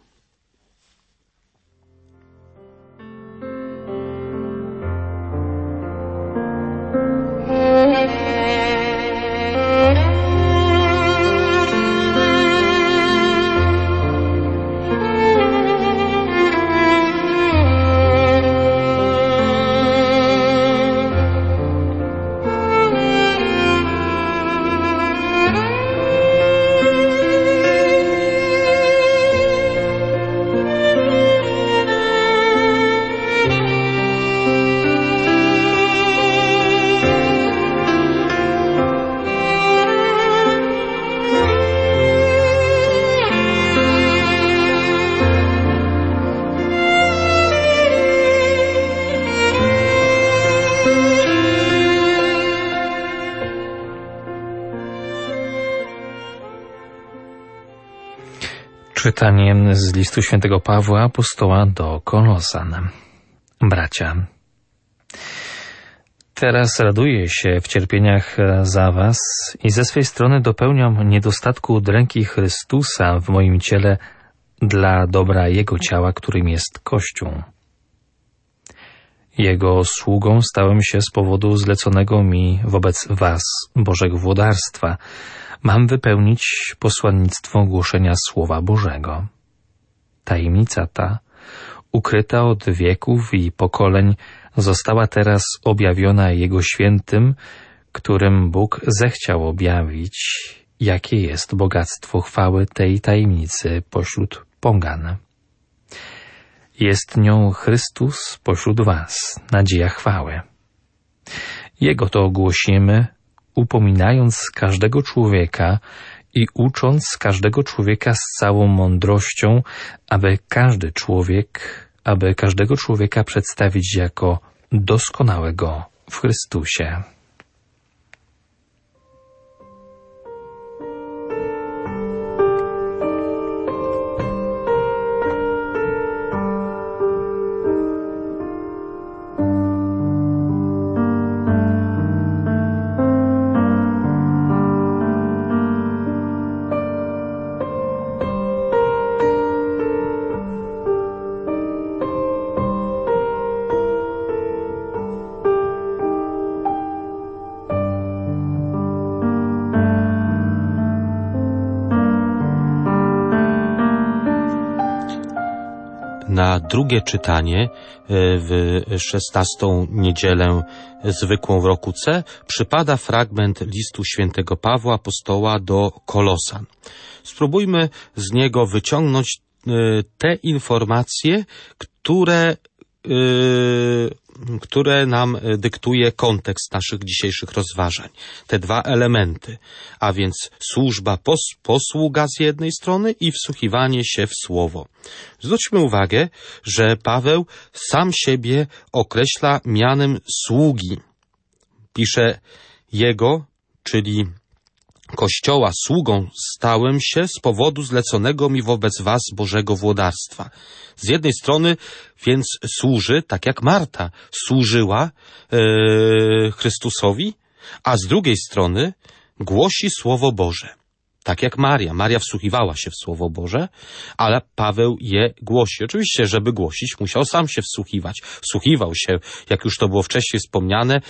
Czytanie z listu świętego Pawła apostoła do Kolosan. Bracia, teraz raduję się w cierpieniach za was i ze swej strony dopełniam niedostatku udręki Chrystusa w moim ciele dla dobra Jego ciała, którym jest Kościół. Jego sługą stałem się z powodu zleconego mi wobec was Bożego włodarstwa. Mam wypełnić posłannictwo głoszenia Słowa Bożego. Tajemnica ta ukryta od wieków i pokoleń, została teraz objawiona Jego świętym, którym Bóg zechciał objawić, jakie jest bogactwo chwały tej tajemnicy pośród pogan. Jest nią Chrystus pośród was, nadzieja chwały. Jego to głosimy, upominając każdego człowieka i ucząc każdego człowieka z całą mądrością, aby każdego człowieka przedstawić jako doskonałego w Chrystusie. Na drugie czytanie w 16. niedzielę zwykłą w roku C przypada fragment listu świętego Pawła apostoła do Kolosan. Spróbujmy z niego wyciągnąć te informacje, które nam dyktuje kontekst naszych dzisiejszych rozważań. Te dwa elementy, a więc służba, posługa z jednej strony i wsłuchiwanie się w słowo. Zwróćmy uwagę, że Paweł sam siebie określa mianem sługi. Pisze jego, czyli Kościoła, sługą stałem się z powodu zleconego mi wobec was Bożego włodarstwa. Z jednej strony więc służy, tak jak Marta służyła Chrystusowi, a z drugiej strony głosi Słowo Boże. Tak jak Maria. Maria wsłuchiwała się w Słowo Boże, ale Paweł je głosi. Oczywiście, żeby głosić, musiał sam się wsłuchiwać. Wsłuchiwał się, jak już to było wcześniej wspomniane,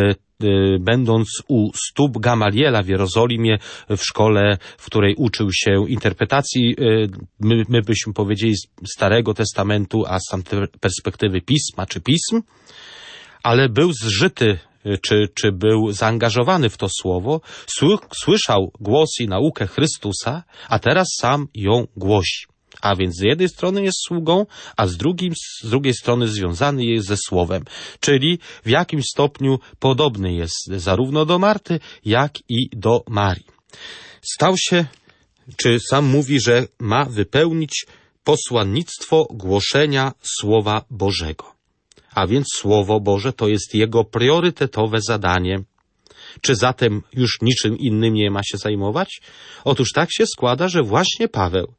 będąc u stóp Gamaliela w Jerozolimie, w szkole, w której uczył się interpretacji, my byśmy powiedzieli Starego Testamentu, a z tamtej perspektywy Pisma czy Pism, ale był zżyty, czy był zaangażowany w to słowo, słyszał głos i naukę Chrystusa, a teraz sam ją głosi. A więc z jednej strony jest sługą, a z drugiej strony związany jest ze Słowem. Czyli w jakimś stopniu podobny jest zarówno do Marty, jak i do Marii. Stał się, czy sam mówi, że ma wypełnić posłannictwo głoszenia Słowa Bożego. A więc Słowo Boże to jest jego priorytetowe zadanie. Czy zatem już niczym innym nie ma się zajmować? Otóż tak się składa, że właśnie Paweł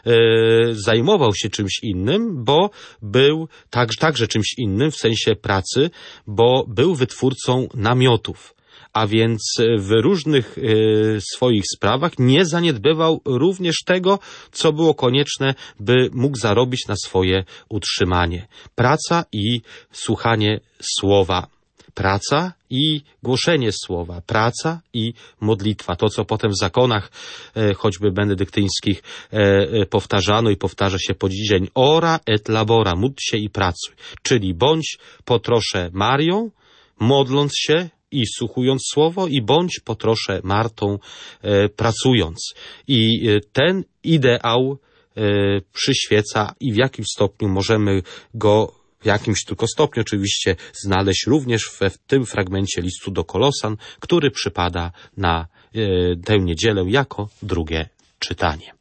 zajmował się czymś innym, bo był także czymś innym w sensie pracy, bo był wytwórcą namiotów. A więc w różnych swoich sprawach nie zaniedbywał również tego, co było konieczne, by mógł zarobić na swoje utrzymanie. Praca i słuchanie słowa. Praca i głoszenie słowa, praca i modlitwa. To, co potem w zakonach, choćby benedyktyńskich, powtarzano i powtarza się po dziś dzień. Ora et labora, módl się i pracuj. Czyli bądź po trosze Marią, modląc się i słuchując słowo, i bądź po trosze Martą, pracując. I ten ideał przyświeca i w jakim stopniu możemy go w jakimś tylko stopniu oczywiście znaleźć również w tym fragmencie listu do Kolosan, który przypada na tę niedzielę jako drugie czytanie.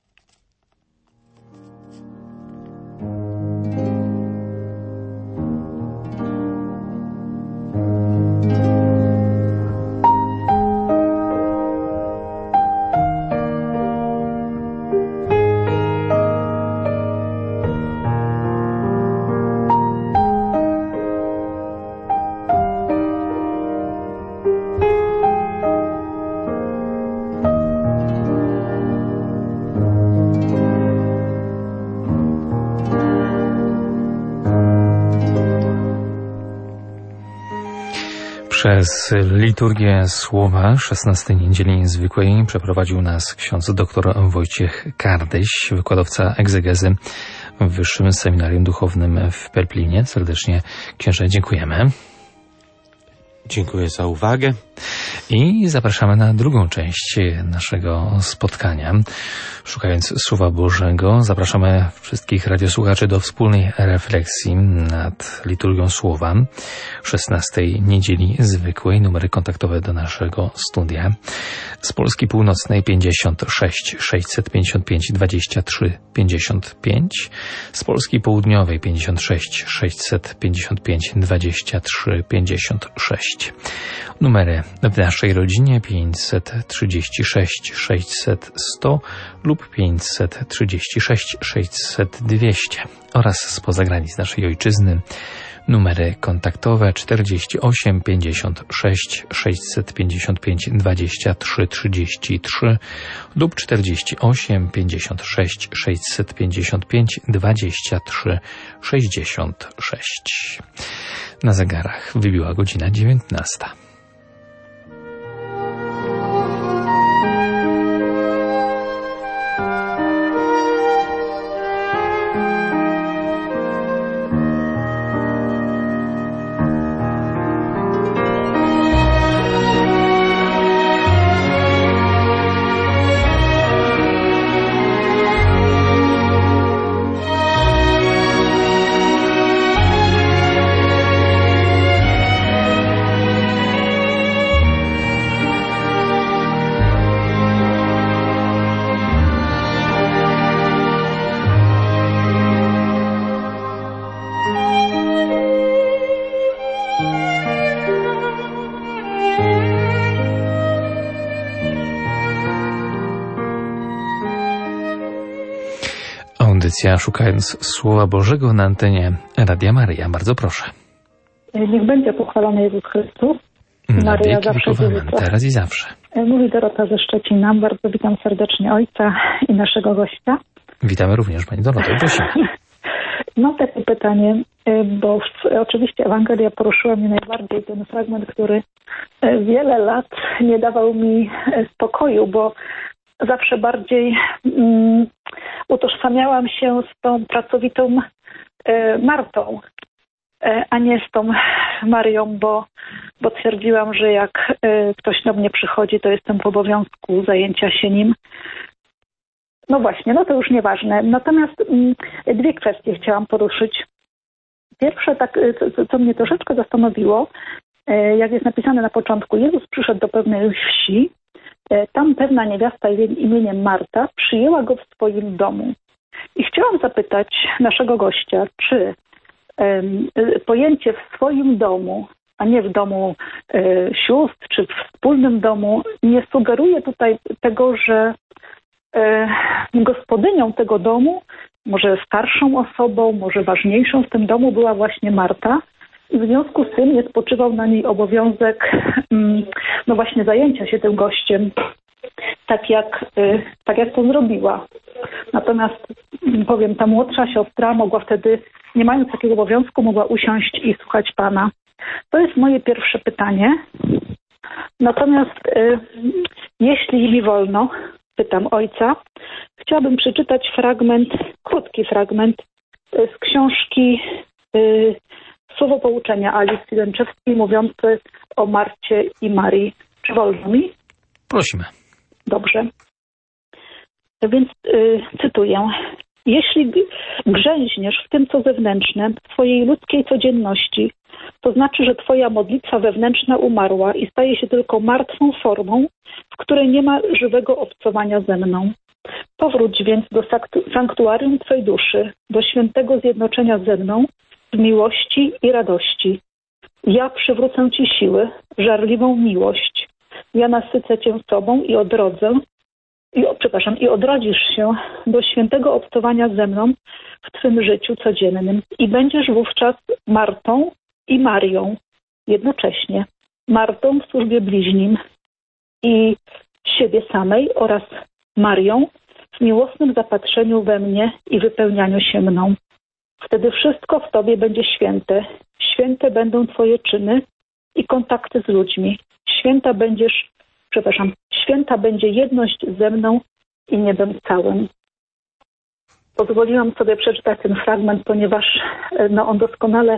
Przez liturgię Słowa 16. niedzieli zwykłej przeprowadził nas ksiądz dr Wojciech Kardyś, wykładowca egzegezy w Wyższym Seminarium Duchownym w Pelplinie. Serdecznie księże dziękujemy. Dziękuję za uwagę. I zapraszamy na drugą część naszego spotkania. Szukając Słowa Bożego, zapraszamy wszystkich radiosłuchaczy do wspólnej refleksji nad liturgią Słowa 16. niedzieli zwykłej. Numery kontaktowe do naszego studia. Z Polski Północnej 56 655 23 55. Z Polski Południowej 56 655 23 56. Numery w naszej rodzinie 536 600 100 lub 536 600 200 oraz spoza granic naszej ojczyzny numery kontaktowe 48 56 655 23 33 lub 48 56 655 23 66. Na zegarach wybiła godzina 19. Audycja Szukając Słowa Bożego na antenie Radia Maryja. Bardzo proszę. Niech będzie pochwalony Jezus Chrystus. Na wieki wiekowe, teraz i zawsze. Mówi Dorota ze Szczecina. Bardzo witam serdecznie Ojca i naszego gościa. Witamy również Pani Doroto. Prosimy. Mam takie pytanie, bo oczywiście Ewangelia poruszyła mnie najbardziej, ten fragment, który wiele lat nie dawał mi spokoju, bo zawsze bardziej utożsamiałam się z tą pracowitą Martą, a nie z tą Marią, bo twierdziłam, że jak ktoś do mnie przychodzi, to jestem w obowiązku zajęcia się nim. No właśnie, no to już nieważne. Natomiast dwie kwestie chciałam poruszyć. Pierwsze, tak, co mnie troszeczkę zastanowiło, jak jest napisane na początku, Jezus przyszedł do pewnej wsi. Tam pewna niewiasta imieniem Marta przyjęła go w swoim domu. I chciałam zapytać naszego gościa, czy pojęcie w swoim domu, a nie w domu sióstr, czy w wspólnym domu, nie sugeruje tutaj tego, że gospodynią tego domu, może starszą osobą, może ważniejszą w tym domu była właśnie Marta. I w związku z tym nie spoczywał na niej obowiązek no właśnie zajęcia się tym gościem, tak jak to zrobiła. Natomiast powiem, ta młodsza siostra mogła wtedy, nie mając takiego obowiązku, mogła usiąść i słuchać Pana. To jest moje pierwsze pytanie. Natomiast jeśli mi wolno, pytam Ojca, chciałabym przeczytać krótki fragment z książki Słowo pouczenia Alicji Dęczewskiej mówiący o Marcie i Marii. Czy wolno mi? Prosimy. Dobrze. Więc cytuję. Jeśli grzęźniesz w tym, co zewnętrzne, w swojej ludzkiej codzienności, to znaczy, że twoja modlitwa wewnętrzna umarła i staje się tylko martwą formą, w której nie ma żywego obcowania ze mną. Powróć więc do sanktuarium twej duszy, do świętego zjednoczenia ze mną, w miłości i radości. Ja przywrócę ci siły, żarliwą miłość. Ja nasycę cię sobą i odrodzisz się do świętego obcowania ze mną w twym życiu codziennym. I będziesz wówczas Martą i Marią jednocześnie. Martą w służbie bliźnim i siebie samej oraz Marią w miłosnym zapatrzeniu we mnie i wypełnianiu się mną. Wtedy wszystko w tobie będzie święte. Święte będą twoje czyny i kontakty z ludźmi. Święta będzie jedność ze mną i niebem całym. pozwoliłam sobie przeczytać ten fragment, ponieważ on doskonale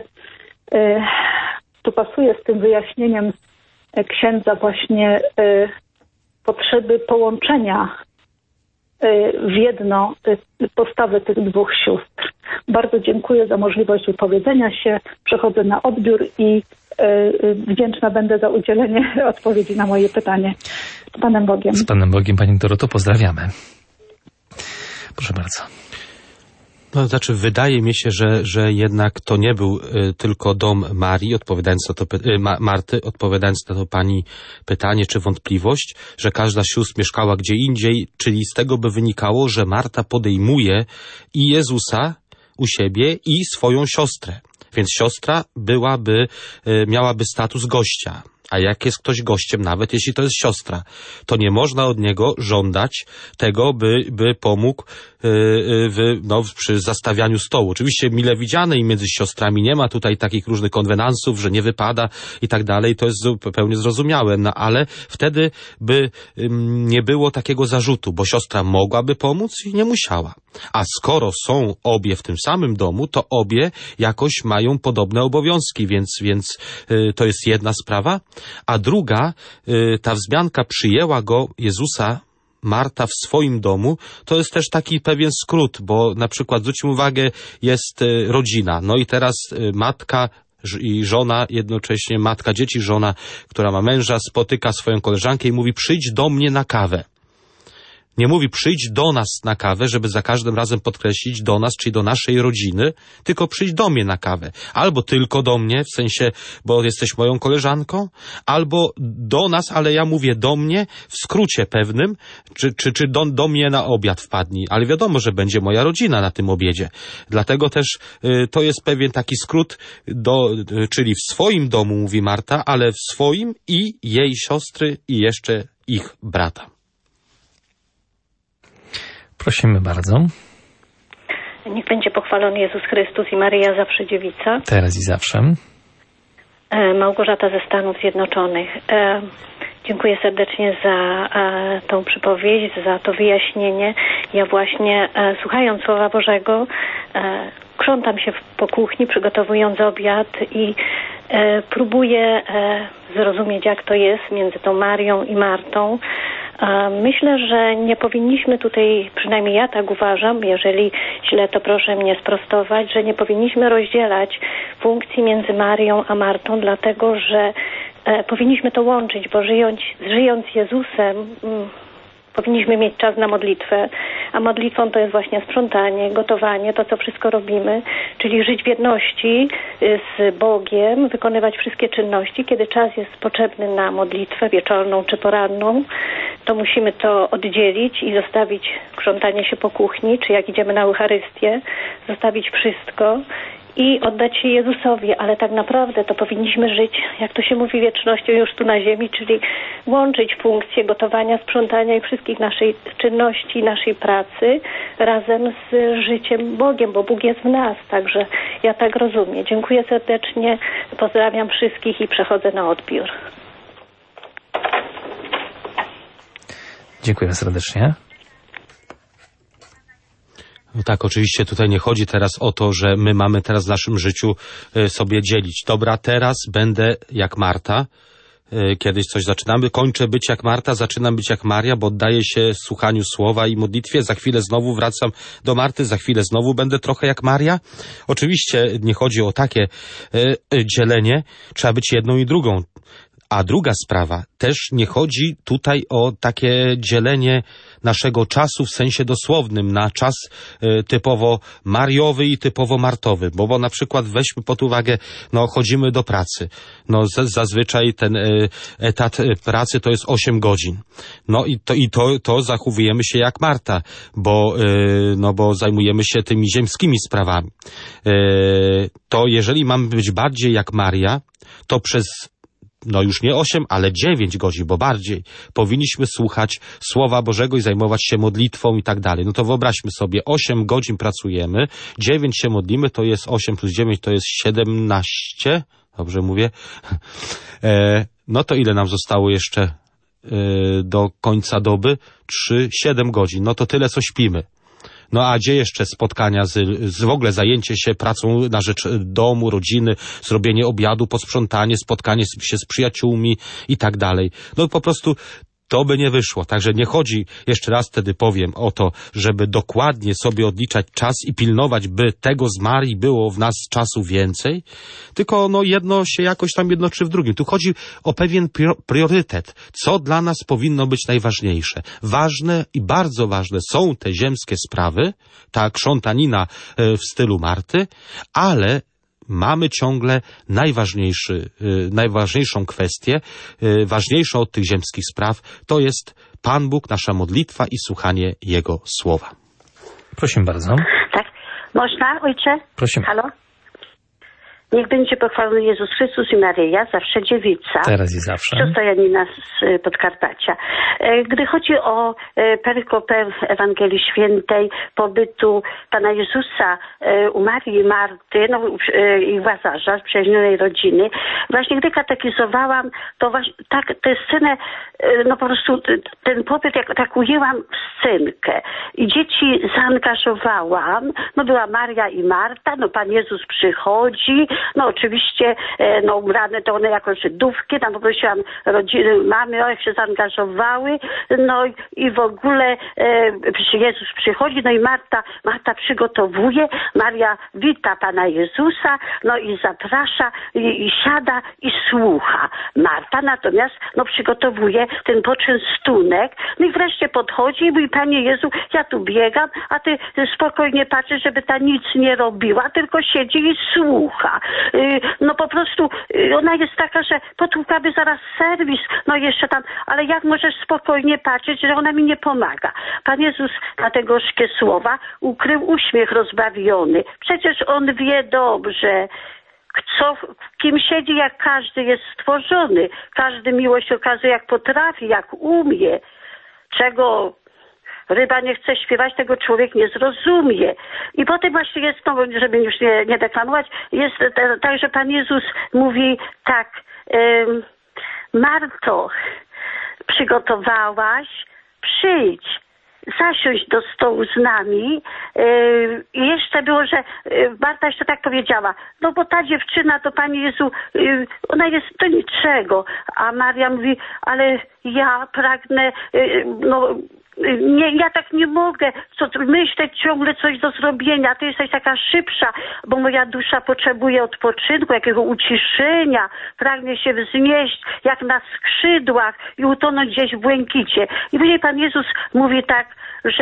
tu pasuje z tym wyjaśnieniem księdza właśnie potrzeby połączenia w jedno postawy tych dwóch sióstr. Bardzo dziękuję za możliwość wypowiedzenia się. Przechodzę na odbiór i wdzięczna będę za udzielenie odpowiedzi na moje pytanie. Z Panem Bogiem. Z Panem Bogiem, Pani Doroto, pozdrawiamy. Proszę bardzo. No, znaczy, wydaje mi się, że jednak to nie był tylko dom Marii, odpowiadając na to, Marty, odpowiadając na to pani pytanie czy wątpliwość, że każda z sióstr mieszkała gdzie indziej, czyli z tego by wynikało, że Marta podejmuje i Jezusa u siebie i swoją siostrę. Więc siostra miałaby status gościa. A jak jest ktoś gościem, nawet jeśli to jest siostra, to nie można od niego żądać tego, by pomógł przy zastawianiu stołu. Oczywiście mile widziane i między siostrami nie ma tutaj takich różnych konwenansów, że nie wypada i tak dalej, to jest zupełnie zrozumiałe, ale wtedy by nie było takiego zarzutu, bo siostra mogłaby pomóc i nie musiała. A skoro są obie w tym samym domu, to obie jakoś mają podobne obowiązki, więc to jest jedna sprawa. A druga, ta wzmianka przyjęła go, Jezusa, Marta w swoim domu, to jest też taki pewien skrót, bo na przykład zwróćmy uwagę, jest rodzina, no i teraz matka i żona, jednocześnie matka dzieci, żona, która ma męża, spotyka swoją koleżankę i mówi: przyjdź do mnie na kawę. Nie mówi przyjdź do nas na kawę, żeby za każdym razem podkreślić do nas, czyli do naszej rodziny, tylko przyjdź do mnie na kawę. Albo tylko do mnie, w sensie, bo jesteś moją koleżanką, albo do nas, ale ja mówię do mnie w skrócie pewnym, czy do mnie na obiad wpadnij. Ale wiadomo, że będzie moja rodzina na tym obiedzie. Dlatego też to jest pewien taki skrót, czyli w swoim domu, mówi Marta, ale w swoim i jej siostry i jeszcze ich brata. Prosimy bardzo. Niech będzie pochwalony Jezus Chrystus i Maryja zawsze dziewica. Teraz i zawsze. Małgorzata ze Stanów Zjednoczonych. Dziękuję serdecznie za tą przypowieść, za to wyjaśnienie. Ja właśnie słuchając Słowa Bożego krzątam się po kuchni, przygotowując obiad i próbuję zrozumieć, jak to jest między tą Marią i Martą. Myślę, że nie powinniśmy tutaj, przynajmniej ja tak uważam, jeżeli źle, to proszę mnie sprostować, że nie powinniśmy rozdzielać funkcji między Marią a Martą, dlatego że powinniśmy to łączyć, bo żyjąc Jezusem, powinniśmy mieć czas na modlitwę, a modlitwą to jest właśnie sprzątanie, gotowanie, to co wszystko robimy, czyli żyć w jedności z Bogiem, wykonywać wszystkie czynności. Kiedy czas jest potrzebny na modlitwę wieczorną czy poranną, to musimy to oddzielić i zostawić krzątanie się po kuchni, czy jak idziemy na Eucharystię, zostawić wszystko i oddać się Jezusowi, ale tak naprawdę to powinniśmy żyć, jak to się mówi, wiecznością już tu na ziemi, czyli łączyć funkcje gotowania, sprzątania i wszystkich naszej czynności, naszej pracy razem z życiem Bogiem, bo Bóg jest w nas, także ja tak rozumiem. Dziękuję serdecznie, pozdrawiam wszystkich i przechodzę na odbiór. Dziękuję serdecznie. No tak, oczywiście tutaj nie chodzi teraz o to, że my mamy teraz w naszym życiu sobie dzielić. Dobra, teraz będę jak Marta. Kiedyś coś zaczynamy, kończę być jak Marta, zaczynam być jak Maria, bo oddaję się słuchaniu słowa i modlitwie. Za chwilę znowu wracam do Marty, za chwilę znowu będę trochę jak Maria. Oczywiście nie chodzi o takie dzielenie, trzeba być jedną i drugą. A druga sprawa, też nie chodzi tutaj o takie dzielenie naszego czasu w sensie dosłownym na czas typowo mariowy i typowo martowy, bo na przykład weźmy pod uwagę, chodzimy do pracy. Zazwyczaj ten etat pracy to jest 8 godzin. I to zachowujemy się jak Marta, bo zajmujemy się tymi ziemskimi sprawami. To jeżeli mamy być bardziej jak Maria, to przez już nie 8, ale 9 godzin, bo bardziej powinniśmy słuchać Słowa Bożego i zajmować się modlitwą i tak dalej. To wyobraźmy sobie, 8 godzin pracujemy, 9 się modlimy, to jest 8 plus 9, to jest 17, dobrze mówię? To ile nam zostało jeszcze do końca doby? 7 godzin, to tyle, co śpimy. No a gdzie jeszcze spotkania w ogóle zajęcie się pracą na rzecz domu, rodziny, zrobienie obiadu, posprzątanie, spotkanie się z przyjaciółmi i tak dalej. No po prostu to by nie wyszło. Także nie chodzi, jeszcze raz wtedy powiem, o to, żeby dokładnie sobie odliczać czas i pilnować, by tego z Marii było w nas czasu więcej, tylko jedno się jakoś tam jednoczy w drugim. Tu chodzi o pewien priorytet, co dla nas powinno być najważniejsze. Ważne i bardzo ważne są te ziemskie sprawy, ta krzątanina w stylu Marty, ale mamy ciągle najważniejszą kwestię, ważniejszą od tych ziemskich spraw, to jest Pan Bóg, nasza modlitwa i słuchanie Jego słowa. Prosimy bardzo. Tak, można, ojcze? Prosimy. Halo? Niech będzie pochwalony Jezus Chrystus i Maryja, zawsze dziewica. Teraz i zawsze. Siostra Janina z Podkarpacia. Gdy chodzi o perykopę Ewangelii Świętej, pobytu Pana Jezusa u Marii i Marty i Łazarza, przyjaźnionej rodziny, właśnie gdy katechizowałam, to właśnie tę scenę, po prostu ten pobyt tak ujęłam w scenkę. I dzieci zaangażowałam. Była Maria i Marta, Pan Jezus przychodzi, oczywiście, ubrane to one jako Żydówki, tam poprosiłam rodziny, mamy, jak się zaangażowały, i w ogóle Jezus przychodzi, i Marta przygotowuje, Maria wita Pana Jezusa, i zaprasza, i siada, i słucha. Marta natomiast, przygotowuje ten poczęstunek, i wreszcie podchodzi i mówi: Panie Jezu, ja tu biegam, a Ty spokojnie patrzysz, żeby ta nic nie robiła, tylko siedzi i słucha. Po prostu ona jest taka, że potłukałaby zaraz serwis, jeszcze tam, ale jak możesz spokojnie patrzeć, że ona mi nie pomaga? Pan Jezus na te gorzkie słowa ukrył uśmiech rozbawiony. Przecież On wie dobrze, kim siedzi, jak każdy jest stworzony. Każdy miłość okazuje, jak potrafi, jak umie. Czego ryba nie chce śpiewać, tego człowiek nie zrozumie. I potem właśnie jest, żeby już nie deklamować, jest tak, że Pan Jezus mówi tak: Marto, przygotowałaś, przyjdź, zasiąść do stołu z nami. I jeszcze było, że Marta jeszcze tak powiedziała: bo ta dziewczyna, to Panie Jezu, ona jest do niczego. A Maria mówi: ale ja pragnę, nie, ja tak nie mogę myśleć ciągle coś do zrobienia. Ty jesteś taka szybsza, bo moja dusza potrzebuje odpoczynku, jakiego uciszenia, pragnie się wznieść jak na skrzydłach i utonąć gdzieś w błękicie. I później Pan Jezus mówi tak, że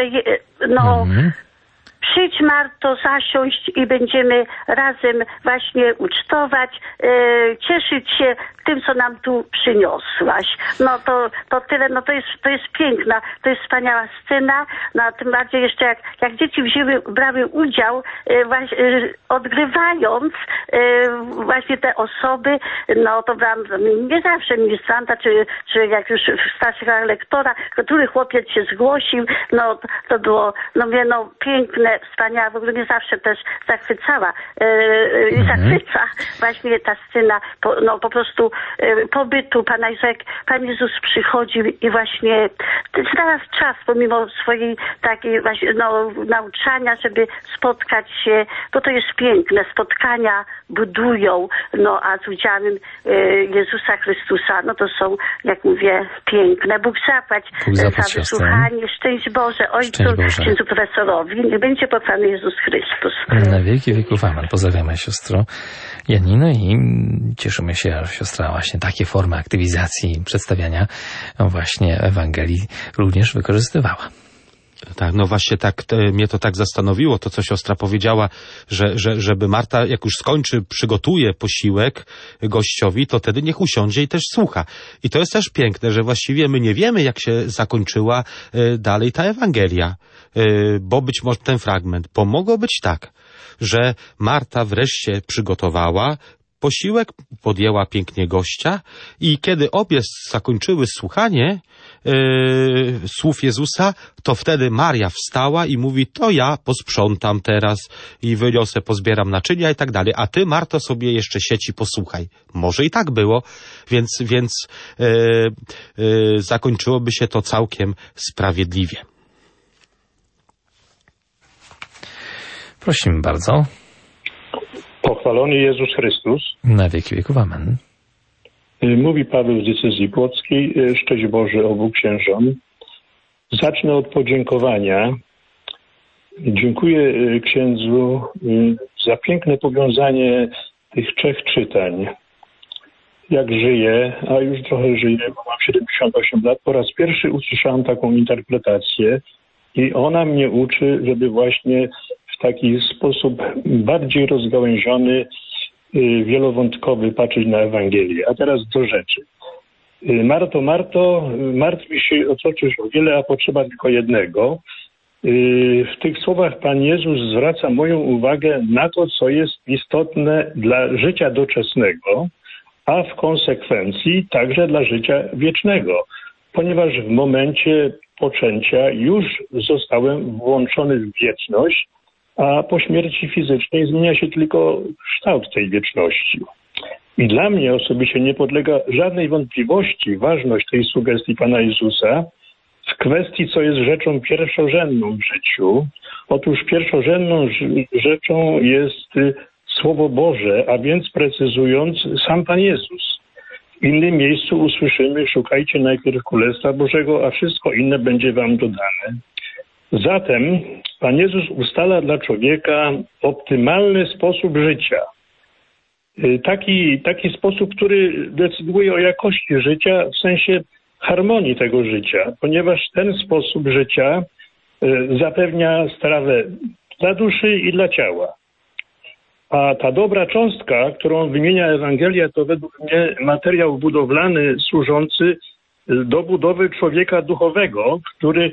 przyjdź, Marto, zasiąść i będziemy razem właśnie ucztować, cieszyć się tym, co nam tu przyniosłaś. To tyle, to jest piękna, to jest wspaniała scena, a tym bardziej jeszcze jak dzieci brały udział, odgrywając właśnie te osoby, to brałam nie zawsze ministranta, czy jak już starszego lektora, który chłopiec się zgłosił, to było, piękne, wspaniała, w ogóle mnie zawsze też zachwycała i zachwyca właśnie ta scena, po prostu pobytu Pana Jezusa, jak Pan Jezus przychodził i właśnie znalazł czas, pomimo swojej takiej właśnie, nauczania, żeby spotkać się, bo to jest piękne, spotkania budują, a z udziałem Jezusa Chrystusa, to są, jak mówię, piękne. Bóg zapłać za wysłuchanie. Szczęść Boże, Ojcu, księdzu profesorowi. Niech będzie pochwalony Jezus Chrystus. Na wieki wieków amen. Pozdrawiamy siostro Janino i cieszymy się, że siostra właśnie takie formy aktywizacji i przedstawiania właśnie Ewangelii również wykorzystywała. Tak, właśnie tak, mnie to tak zastanowiło, to co siostra powiedziała, żeby Marta, jak już skończy, przygotuje posiłek gościowi, to wtedy niech usiądzie i też słucha. I to jest też piękne, że właściwie my nie wiemy, jak się zakończyła dalej ta Ewangelia, bo być może ten fragment, bo mogło być tak, że Marta wreszcie przygotowała posiłek, podjęła pięknie gościa i kiedy obie zakończyły słuchanie słów Jezusa, to wtedy Maria wstała i mówi: to ja posprzątam teraz i wyniosę, pozbieram naczynia i tak dalej, a ty, Marto, sobie jeszcze siedź i posłuchaj. Może i tak było, więc zakończyłoby się to całkiem sprawiedliwie. Prosimy bardzo. Pochwalony Jezus Chrystus. Na wieki wieków. Amen. Mówi Paweł z diecezji płockiej. Szczęść Boże obu księżom. Zacznę od podziękowania. Dziękuję księdzu za piękne powiązanie tych 3 czytań. Jak żyję, a już trochę żyję, bo mam 78 lat, po raz pierwszy usłyszałem taką interpretację i ona mnie uczy, żeby właśnie w taki sposób bardziej rozgałęziony, wielowątkowy patrzeć na Ewangelię. A teraz do rzeczy. Marto, Marto, martwi się o co czyż o wiele, a potrzeba tylko jednego. W tych słowach Pan Jezus zwraca moją uwagę na to, co jest istotne dla życia doczesnego, a w konsekwencji także dla życia wiecznego, ponieważ w momencie poczęcia już zostałem włączony w wieczność, a po śmierci fizycznej zmienia się tylko kształt tej wieczności. I dla mnie osobiście nie podlega żadnej wątpliwości ważność tej sugestii Pana Jezusa w kwestii, co jest rzeczą pierwszorzędną w życiu. Otóż pierwszorzędną rzeczą jest Słowo Boże, a więc precyzując sam Pan Jezus. W innym miejscu usłyszymy: szukajcie najpierw Królestwa Bożego, a wszystko inne będzie wam dodane. Zatem Pan Jezus ustala dla człowieka optymalny sposób życia. Taki sposób, który decyduje o jakości życia, w sensie harmonii tego życia, ponieważ ten sposób życia zapewnia strawę dla duszy i dla ciała. A ta dobra cząstka, którą wymienia Ewangelia, to według mnie materiał budowlany służący do budowy człowieka duchowego, który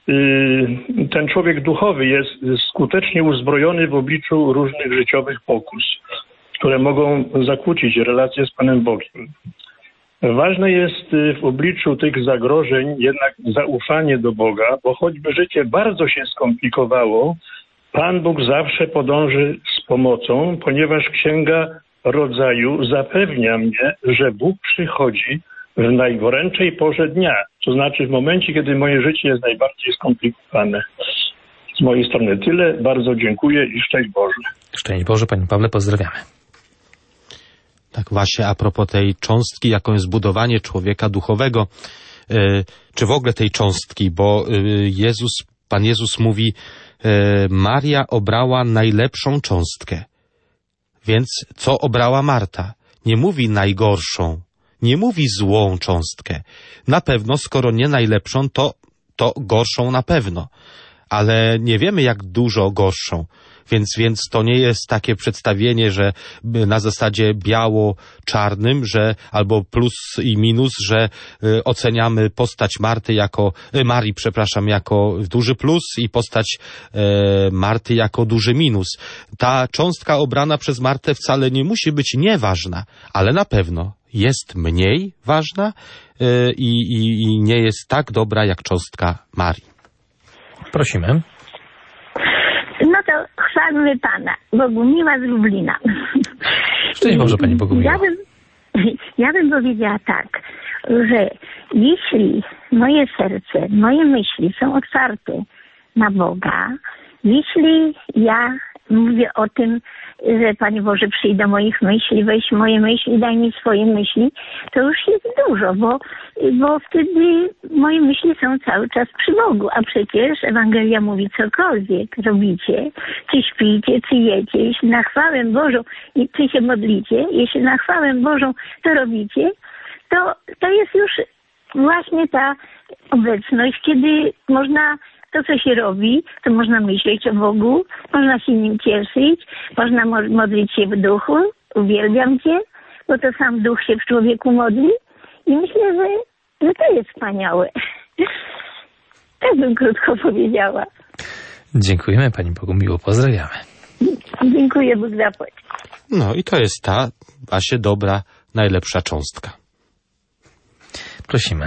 ten człowiek duchowy jest skutecznie uzbrojony w obliczu różnych życiowych pokus, które mogą zakłócić relacje z Panem Bogiem. Ważne jest w obliczu tych zagrożeń jednak zaufanie do Boga, bo choćby życie bardzo się skomplikowało, Pan Bóg zawsze podąży z pomocą, ponieważ Księga Rodzaju zapewnia mnie, że Bóg przychodzi w najgorętszej porze dnia, to znaczy w momencie, kiedy moje życie jest najbardziej skomplikowane. Z mojej strony tyle. Bardzo dziękuję i szczęść Boże. Szczęść Boże, Panie Pawle, pozdrawiamy. Tak właśnie a propos tej cząstki, jaką jest budowanie człowieka duchowego, czy w ogóle tej cząstki, bo Pan Jezus mówi, Maria obrała najlepszą cząstkę. Więc co obrała Marta? Nie mówi najgorszą, nie mówi złą cząstkę. Na pewno, skoro nie najlepszą, to gorszą na pewno. Ale nie wiemy, jak dużo gorszą. Więc to nie jest takie przedstawienie, że na zasadzie biało-czarnym, że albo plus i minus, że oceniamy postać Marii, jako duży plus i postać Marty jako duży minus. Ta cząstka obrana przez Martę wcale nie musi być nieważna, ale na pewno jest mniej ważna i nie jest tak dobra jak cząstka Marii. Prosimy. No to chwalmy Pana, Bogumiła z Lublina. Szczęść Boże, Pani Bogumiła. Ja bym powiedziała tak, że jeśli moje serce, moje myśli są otwarte na Boga, jeśli ja mówię o tym, że Panie Boże, przyjdź do moich myśli, weź moje myśli, daj mi swoje myśli, to już jest dużo, bo wtedy moje myśli są cały czas przy Bogu, a przecież Ewangelia mówi, cokolwiek robicie, czy śpicie, czy jecie, jeśli na chwałę Bożą, czy się modlicie, jeśli na chwałę Bożą to robicie, to jest już właśnie ta obecność, kiedy można to, co się robi, to można myśleć o Bogu, można się nim cieszyć, można modlić się w duchu, uwielbiam Cię, bo to sam duch się w człowieku modli i myślę, że to jest wspaniałe. Tak bym krótko powiedziała. Dziękujemy Pani Bogumiło, pozdrawiamy. Dziękuję, Bóg zapłać. No i to jest ta właśnie dobra, najlepsza cząstka. Prosimy.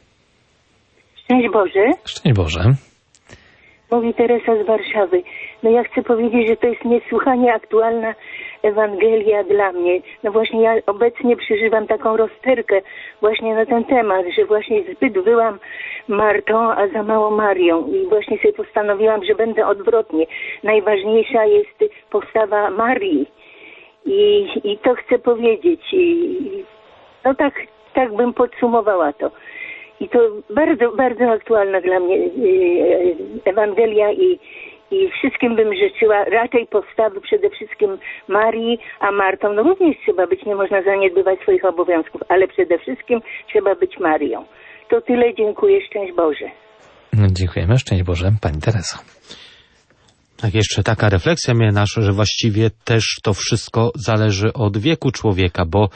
Szczęść Boże. Szczęść Boże. Mówi Teresa z Warszawy. No ja chcę powiedzieć, że to jest niesłychanie aktualna Ewangelia dla mnie. No właśnie ja obecnie przeżywam taką rozterkę właśnie na ten temat, że właśnie zbyt byłam Martą, a za mało Marią. I właśnie sobie postanowiłam, że będę odwrotnie. Najważniejsza jest postawa Marii. I to chcę powiedzieć. No tak bym podsumowała to. I to bardzo, bardzo aktualna dla mnie Ewangelia i wszystkim bym życzyła raczej postawy przede wszystkim Marii, a Martą no również trzeba być, nie można zaniedbywać swoich obowiązków, ale przede wszystkim trzeba być Marią. To tyle, dziękuję, szczęść Boże. Dziękujemy, szczęść Boże. Pani Tereso. Tak, jeszcze taka refleksja mnie nasza, że właściwie też to wszystko zależy od wieku człowieka, bo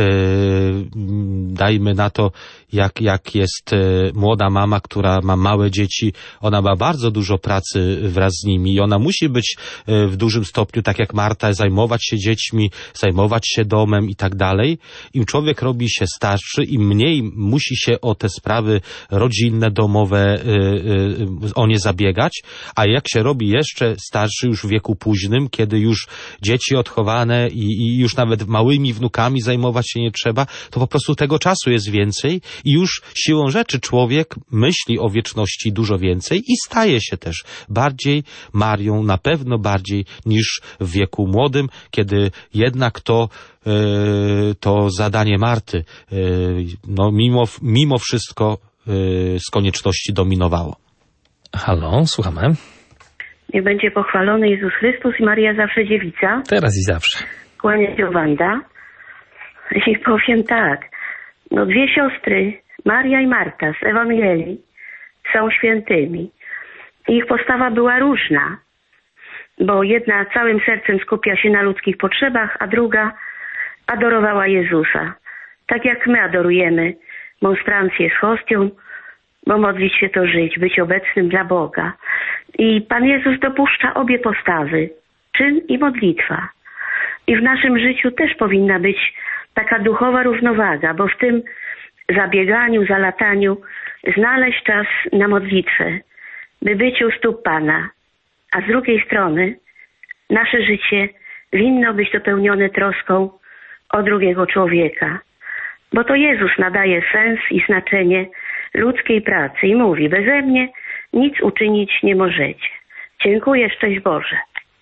dajmy na to, jak jest młoda mama, która ma małe dzieci, ona ma bardzo dużo pracy wraz z nimi i ona musi być w dużym stopniu, tak jak Marta, zajmować się dziećmi, zajmować się domem i tak dalej. Im człowiek robi się starszy, im mniej musi się o te sprawy rodzinne, domowe, o nie zabiegać, a jak się robi jeszcze starszy, już w wieku późnym, kiedy już dzieci odchowane i już nawet małymi wnukami zajmować się nie trzeba, to po prostu tego czasu jest więcej i już siłą rzeczy człowiek myśli o wieczności dużo więcej i staje się też bardziej Marią, na pewno bardziej niż w wieku młodym, kiedy jednak to zadanie Marty no mimo wszystko z konieczności dominowało. Halo, słuchamy. Niech będzie pochwalony Jezus Chrystus i Maria zawsze dziewica. Teraz i zawsze. Kłania się Wanda. I powiem tak. No dwie siostry, Maria i Marta z Ewangelii są świętymi. Ich postawa była różna, bo jedna całym sercem skupia się na ludzkich potrzebach, a druga adorowała Jezusa. Tak jak my adorujemy monstrancję z hostią, bo modlić się to żyć, być obecnym dla Boga. I Pan Jezus dopuszcza obie postawy, czyn i modlitwa. I w naszym życiu też powinna być taka duchowa równowaga, bo w tym zabieganiu, zalataniu znaleźć czas na modlitwę, by być u stóp Pana. A z drugiej strony nasze życie winno być dopełnione troską o drugiego człowieka. Bo to Jezus nadaje sens i znaczenie ludzkiej pracy i mówi: beze mnie nic uczynić nie możecie. Dziękuję, szczęść Boże.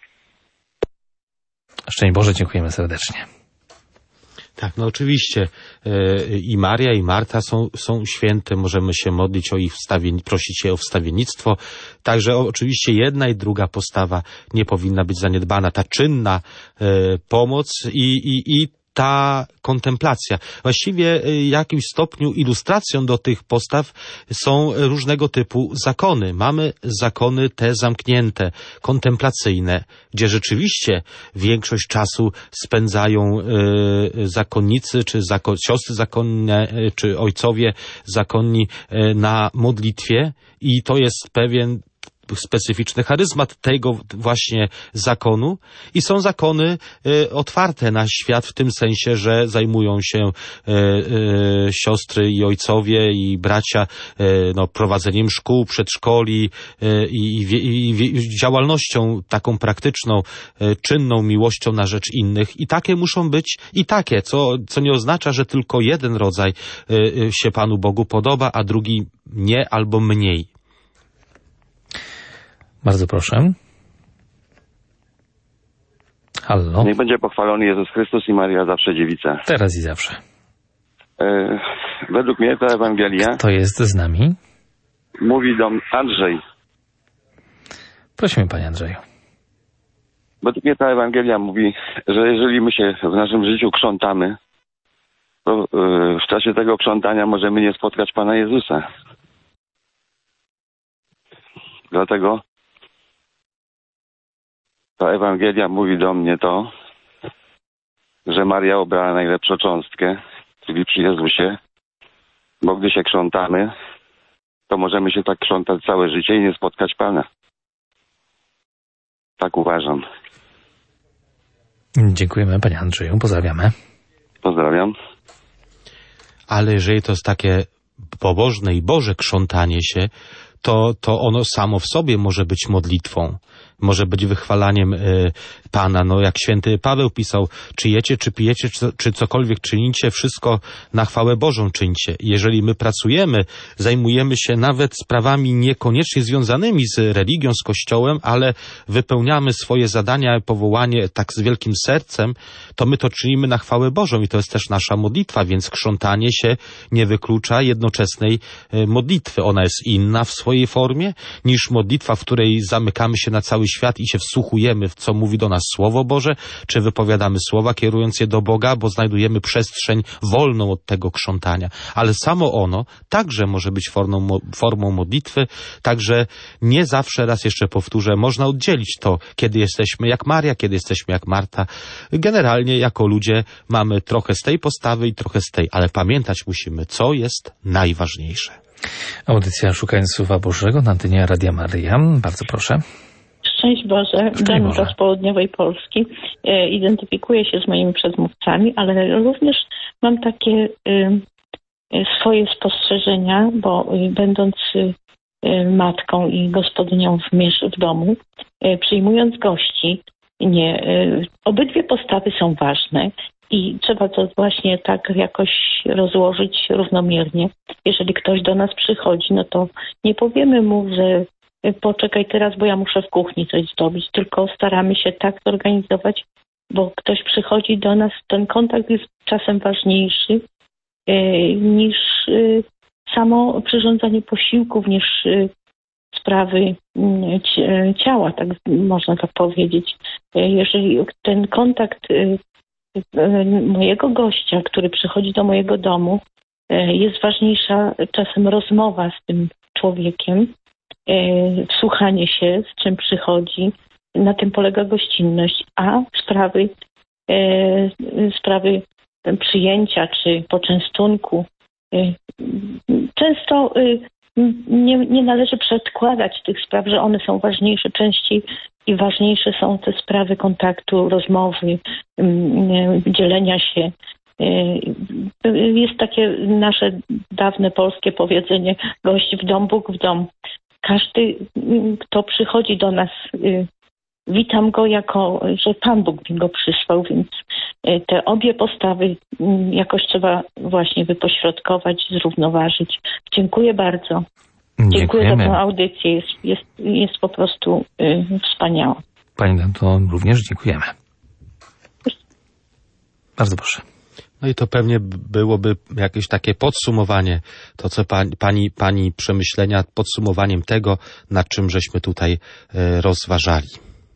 Szczęść Boże, dziękujemy serdecznie. Tak, no oczywiście i Maria, i Marta są święte, możemy się modlić o ich prosić je o wstawiennictwo, także oczywiście jedna i druga postawa nie powinna być zaniedbana, ta czynna pomoc i ta kontemplacja. Właściwie w jakimś stopniu ilustracją do tych postaw są różnego typu zakony. Mamy zakony te zamknięte, kontemplacyjne, gdzie rzeczywiście większość czasu spędzają zakonnicy, czy siostry zakonne, czy ojcowie zakonni na modlitwie i to jest pewien specyficzny charyzmat tego właśnie zakonu i są zakony otwarte na świat w tym sensie, że zajmują się siostry i ojcowie i bracia prowadzeniem szkół, przedszkoli i działalnością taką praktyczną, czynną miłością na rzecz innych i takie muszą być i takie, co nie oznacza, że tylko jeden rodzaj się Panu Bogu podoba, a drugi nie albo mniej. Bardzo proszę. Halo. Niech będzie pochwalony Jezus Chrystus i Maria zawsze dziewica. Teraz i zawsze. Według mnie ta Ewangelia... Kto jest z nami? Mówi do mnie Andrzej. Prosimy, panie Andrzeju. Według mnie ta Ewangelia mówi, że jeżeli my się w naszym życiu krzątamy, to w czasie tego krzątania możemy nie spotkać Pana Jezusa. Dlatego ta Ewangelia mówi do mnie to, że Maria obrała najlepszą cząstkę, czyli przy Jezusie, bo gdy się krzątamy, to możemy się tak krzątać całe życie i nie spotkać Pana. Tak uważam. Dziękujemy, panie Andrzeju. Pozdrawiamy. Pozdrawiam. Ale jeżeli to jest takie pobożne i Boże krzątanie się, to ono samo w sobie może być modlitwą. Może być wychwalaniem Pana. No jak święty Paweł pisał, czy jecie, czy pijecie, czy cokolwiek czynicie, wszystko na chwałę Bożą czyńcie. Jeżeli my pracujemy, zajmujemy się nawet sprawami niekoniecznie związanymi z religią, z Kościołem, ale wypełniamy swoje zadania, powołanie tak z wielkim sercem, to my to czynimy na chwałę Bożą i to jest też nasza modlitwa, więc krzątanie się nie wyklucza jednoczesnej modlitwy. Ona jest inna w swojej formie niż modlitwa, w której zamykamy się na cały świat i się wsłuchujemy w co mówi do nas Słowo Boże, czy wypowiadamy słowa kierując je do Boga, bo znajdujemy przestrzeń wolną od tego krzątania. Ale samo ono także może być formą modlitwy, także nie zawsze, raz jeszcze powtórzę, można oddzielić to, kiedy jesteśmy jak Maria, kiedy jesteśmy jak Marta. Generalnie jako ludzie mamy trochę z tej postawy i trochę z tej, ale pamiętać musimy, co jest najważniejsze. Audycja Szukając Słowa Bożego na antenie Radia Maryja. Bardzo proszę. Szczęść Boże, Danuta z południowej Polski. Identyfikuję się z moimi przedmówcami, ale również mam takie swoje spostrzeżenia, bo będąc matką i gospodynią w domu, przyjmując gości, obydwie postawy są ważne i trzeba to właśnie tak jakoś rozłożyć równomiernie. Jeżeli ktoś do nas przychodzi, no to nie powiemy mu, że poczekaj teraz, bo ja muszę w kuchni coś zdobyć, tylko staramy się tak zorganizować, bo ktoś przychodzi do nas, ten kontakt jest czasem ważniejszy niż samo przyrządzanie posiłków, niż sprawy ciała, tak można tak powiedzieć. Jeżeli ten kontakt mojego gościa, który przychodzi do mojego domu, jest ważniejsza czasem rozmowa z tym człowiekiem, wsłuchanie się, z czym przychodzi, na tym polega gościnność, a sprawy przyjęcia czy poczęstunku często nie należy przedkładać tych spraw, że one są ważniejsze częściej i ważniejsze są te sprawy kontaktu, rozmowy, dzielenia się. Jest takie nasze dawne polskie powiedzenie: gość w dom, Bóg w dom. Każdy, kto przychodzi do nas, witam go jako, że Pan Bóg mi go przysłał, więc te obie postawy jakoś trzeba właśnie wypośrodkować, zrównoważyć. Dziękuję bardzo. Dziękuję za tę audycję. Jest po prostu wspaniała. Pani to również dziękujemy. Bardzo proszę. No i to pewnie byłoby jakieś takie podsumowanie, to co pani przemyślenia, podsumowaniem tego, nad czym żeśmy tutaj rozważali.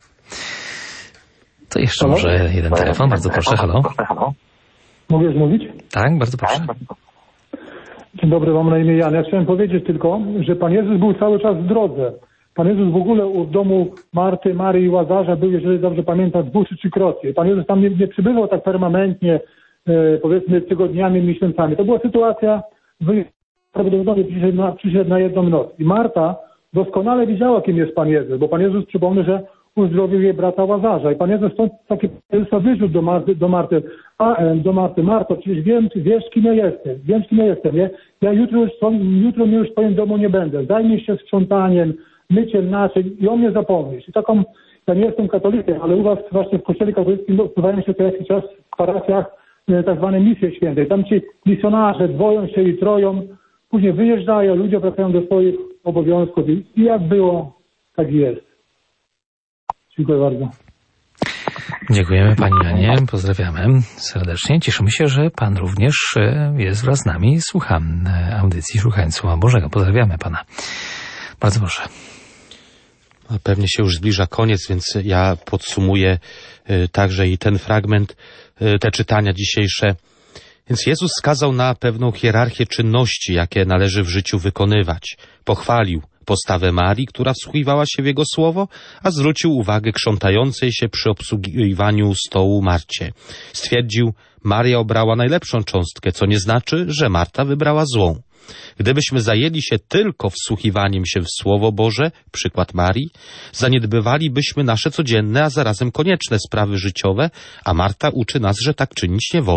To jeszcze może jeden telefon, bardzo proszę, halo. Mogę już mówić? Tak, bardzo proszę. Dzień dobry, mam na imię Jan. Ja chciałem powiedzieć tylko, że Pan Jezus był cały czas w drodze. Pan Jezus w ogóle w domu Marty, Maryi i Łazarza był, jeżeli dobrze pamiętam, 2 czy 3-krotnie. Pan Jezus tam nie przybywał tak permanentnie, powiedzmy tygodniami, miesiącami. To była sytuacja, prawdopodobnie przyszedł na jedną noc. I Marta doskonale wiedziała, kim jest Pan Jezus, bo Pan Jezus, przypomnę, że uzdrowił jej brata Łazarza. I Pan Jezus stąd taki wyrzut do Marty, Marto, przecież wiesz, kim ja jestem, nie? Ja jutro już w twoim domu nie będę. Zajmij się sprzątaniem, myciem naczyń i o mnie zapomnisz. I taką, ja nie jestem katolikiem, ale u was właśnie w kościele katolickim odbywają się co jakiś czas w parafiach tak zwane misje świętej. Tam ci misjonarze dwoją się i troją, później wyjeżdżają, ludzie wracają do swoich obowiązków i jak było, tak jest. Dziękuję bardzo. Dziękujemy Pani Janie, pozdrawiamy serdecznie. Cieszymy się, że Pan również jest wraz z nami i słucha audycji Szukając Słowa Bożego. Pozdrawiamy Pana. Bardzo proszę. Pewnie się już zbliża koniec, więc ja podsumuję także i ten fragment, te czytania dzisiejsze. Więc Jezus wskazał na pewną hierarchię czynności, jakie należy w życiu wykonywać. Pochwalił postawę Marii, która wsłuchiwała się w Jego słowo, a zwrócił uwagę krzątającej się przy obsługiwaniu stołu Marcie. Stwierdził, Maria obrała najlepszą cząstkę, co nie znaczy, że Marta wybrała złą. Gdybyśmy zajęli się tylko wsłuchiwaniem się w Słowo Boże, przykład Marii, zaniedbywalibyśmy nasze codzienne, a zarazem konieczne sprawy życiowe, a Marta uczy nas, że tak czynić nie wolno.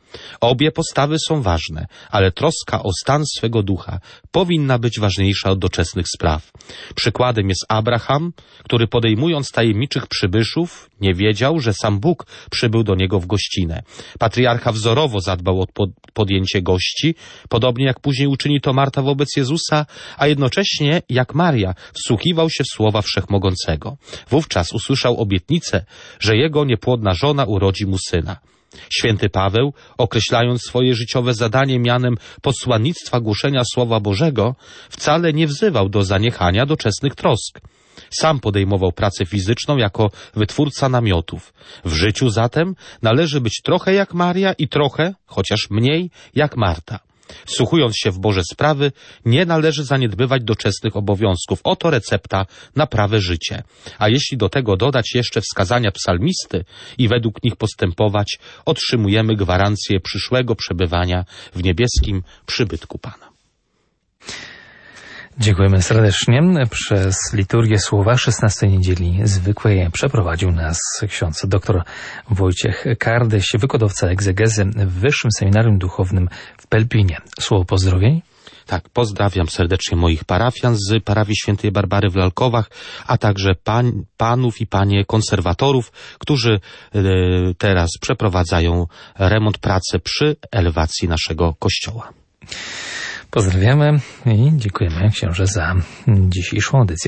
Obie postawy są ważne, ale troska o stan swego ducha powinna być ważniejsza od doczesnych spraw. Przykładem jest Abraham, który podejmując tajemniczych przybyszów, nie wiedział, że sam Bóg przybył do niego w gościnę. Patriarcha wzorowo zadbał o podjęcie gości, podobnie jak później uczyni to Marta wobec Jezusa, a jednocześnie, jak Maria, wsłuchiwał się w słowa Wszechmogącego. Wówczas usłyszał obietnicę, że jego niepłodna żona urodzi mu syna. Święty Paweł, określając swoje życiowe zadanie mianem posłannictwa głoszenia Słowa Bożego, wcale nie wzywał do zaniechania doczesnych trosk. Sam podejmował pracę fizyczną jako wytwórca namiotów. W życiu zatem należy być trochę jak Maria i trochę, chociaż mniej, jak Marta. Wsłuchując się w Boże sprawy, nie należy zaniedbywać doczesnych obowiązków. Oto recepta na prawe życie. A jeśli do tego dodać jeszcze wskazania psalmisty i według nich postępować, otrzymujemy gwarancję przyszłego przebywania w niebieskim przybytku Pana. Dziękujemy serdecznie. Przez liturgię słowa 16 niedzieli zwykłej przeprowadził nas ksiądz dr Wojciech Kardyś, wykładowca egzegezy w Wyższym Seminarium Duchownym w Pelpinie. Słowo pozdrowień. Tak, pozdrawiam serdecznie moich parafian z parafii świętej Barbary w Lalkowach, a także panów i panie konserwatorów, którzy teraz przeprowadzają remont, pracę przy elewacji naszego kościoła. Pozdrawiamy i dziękujemy księże za dzisiejszą audycję.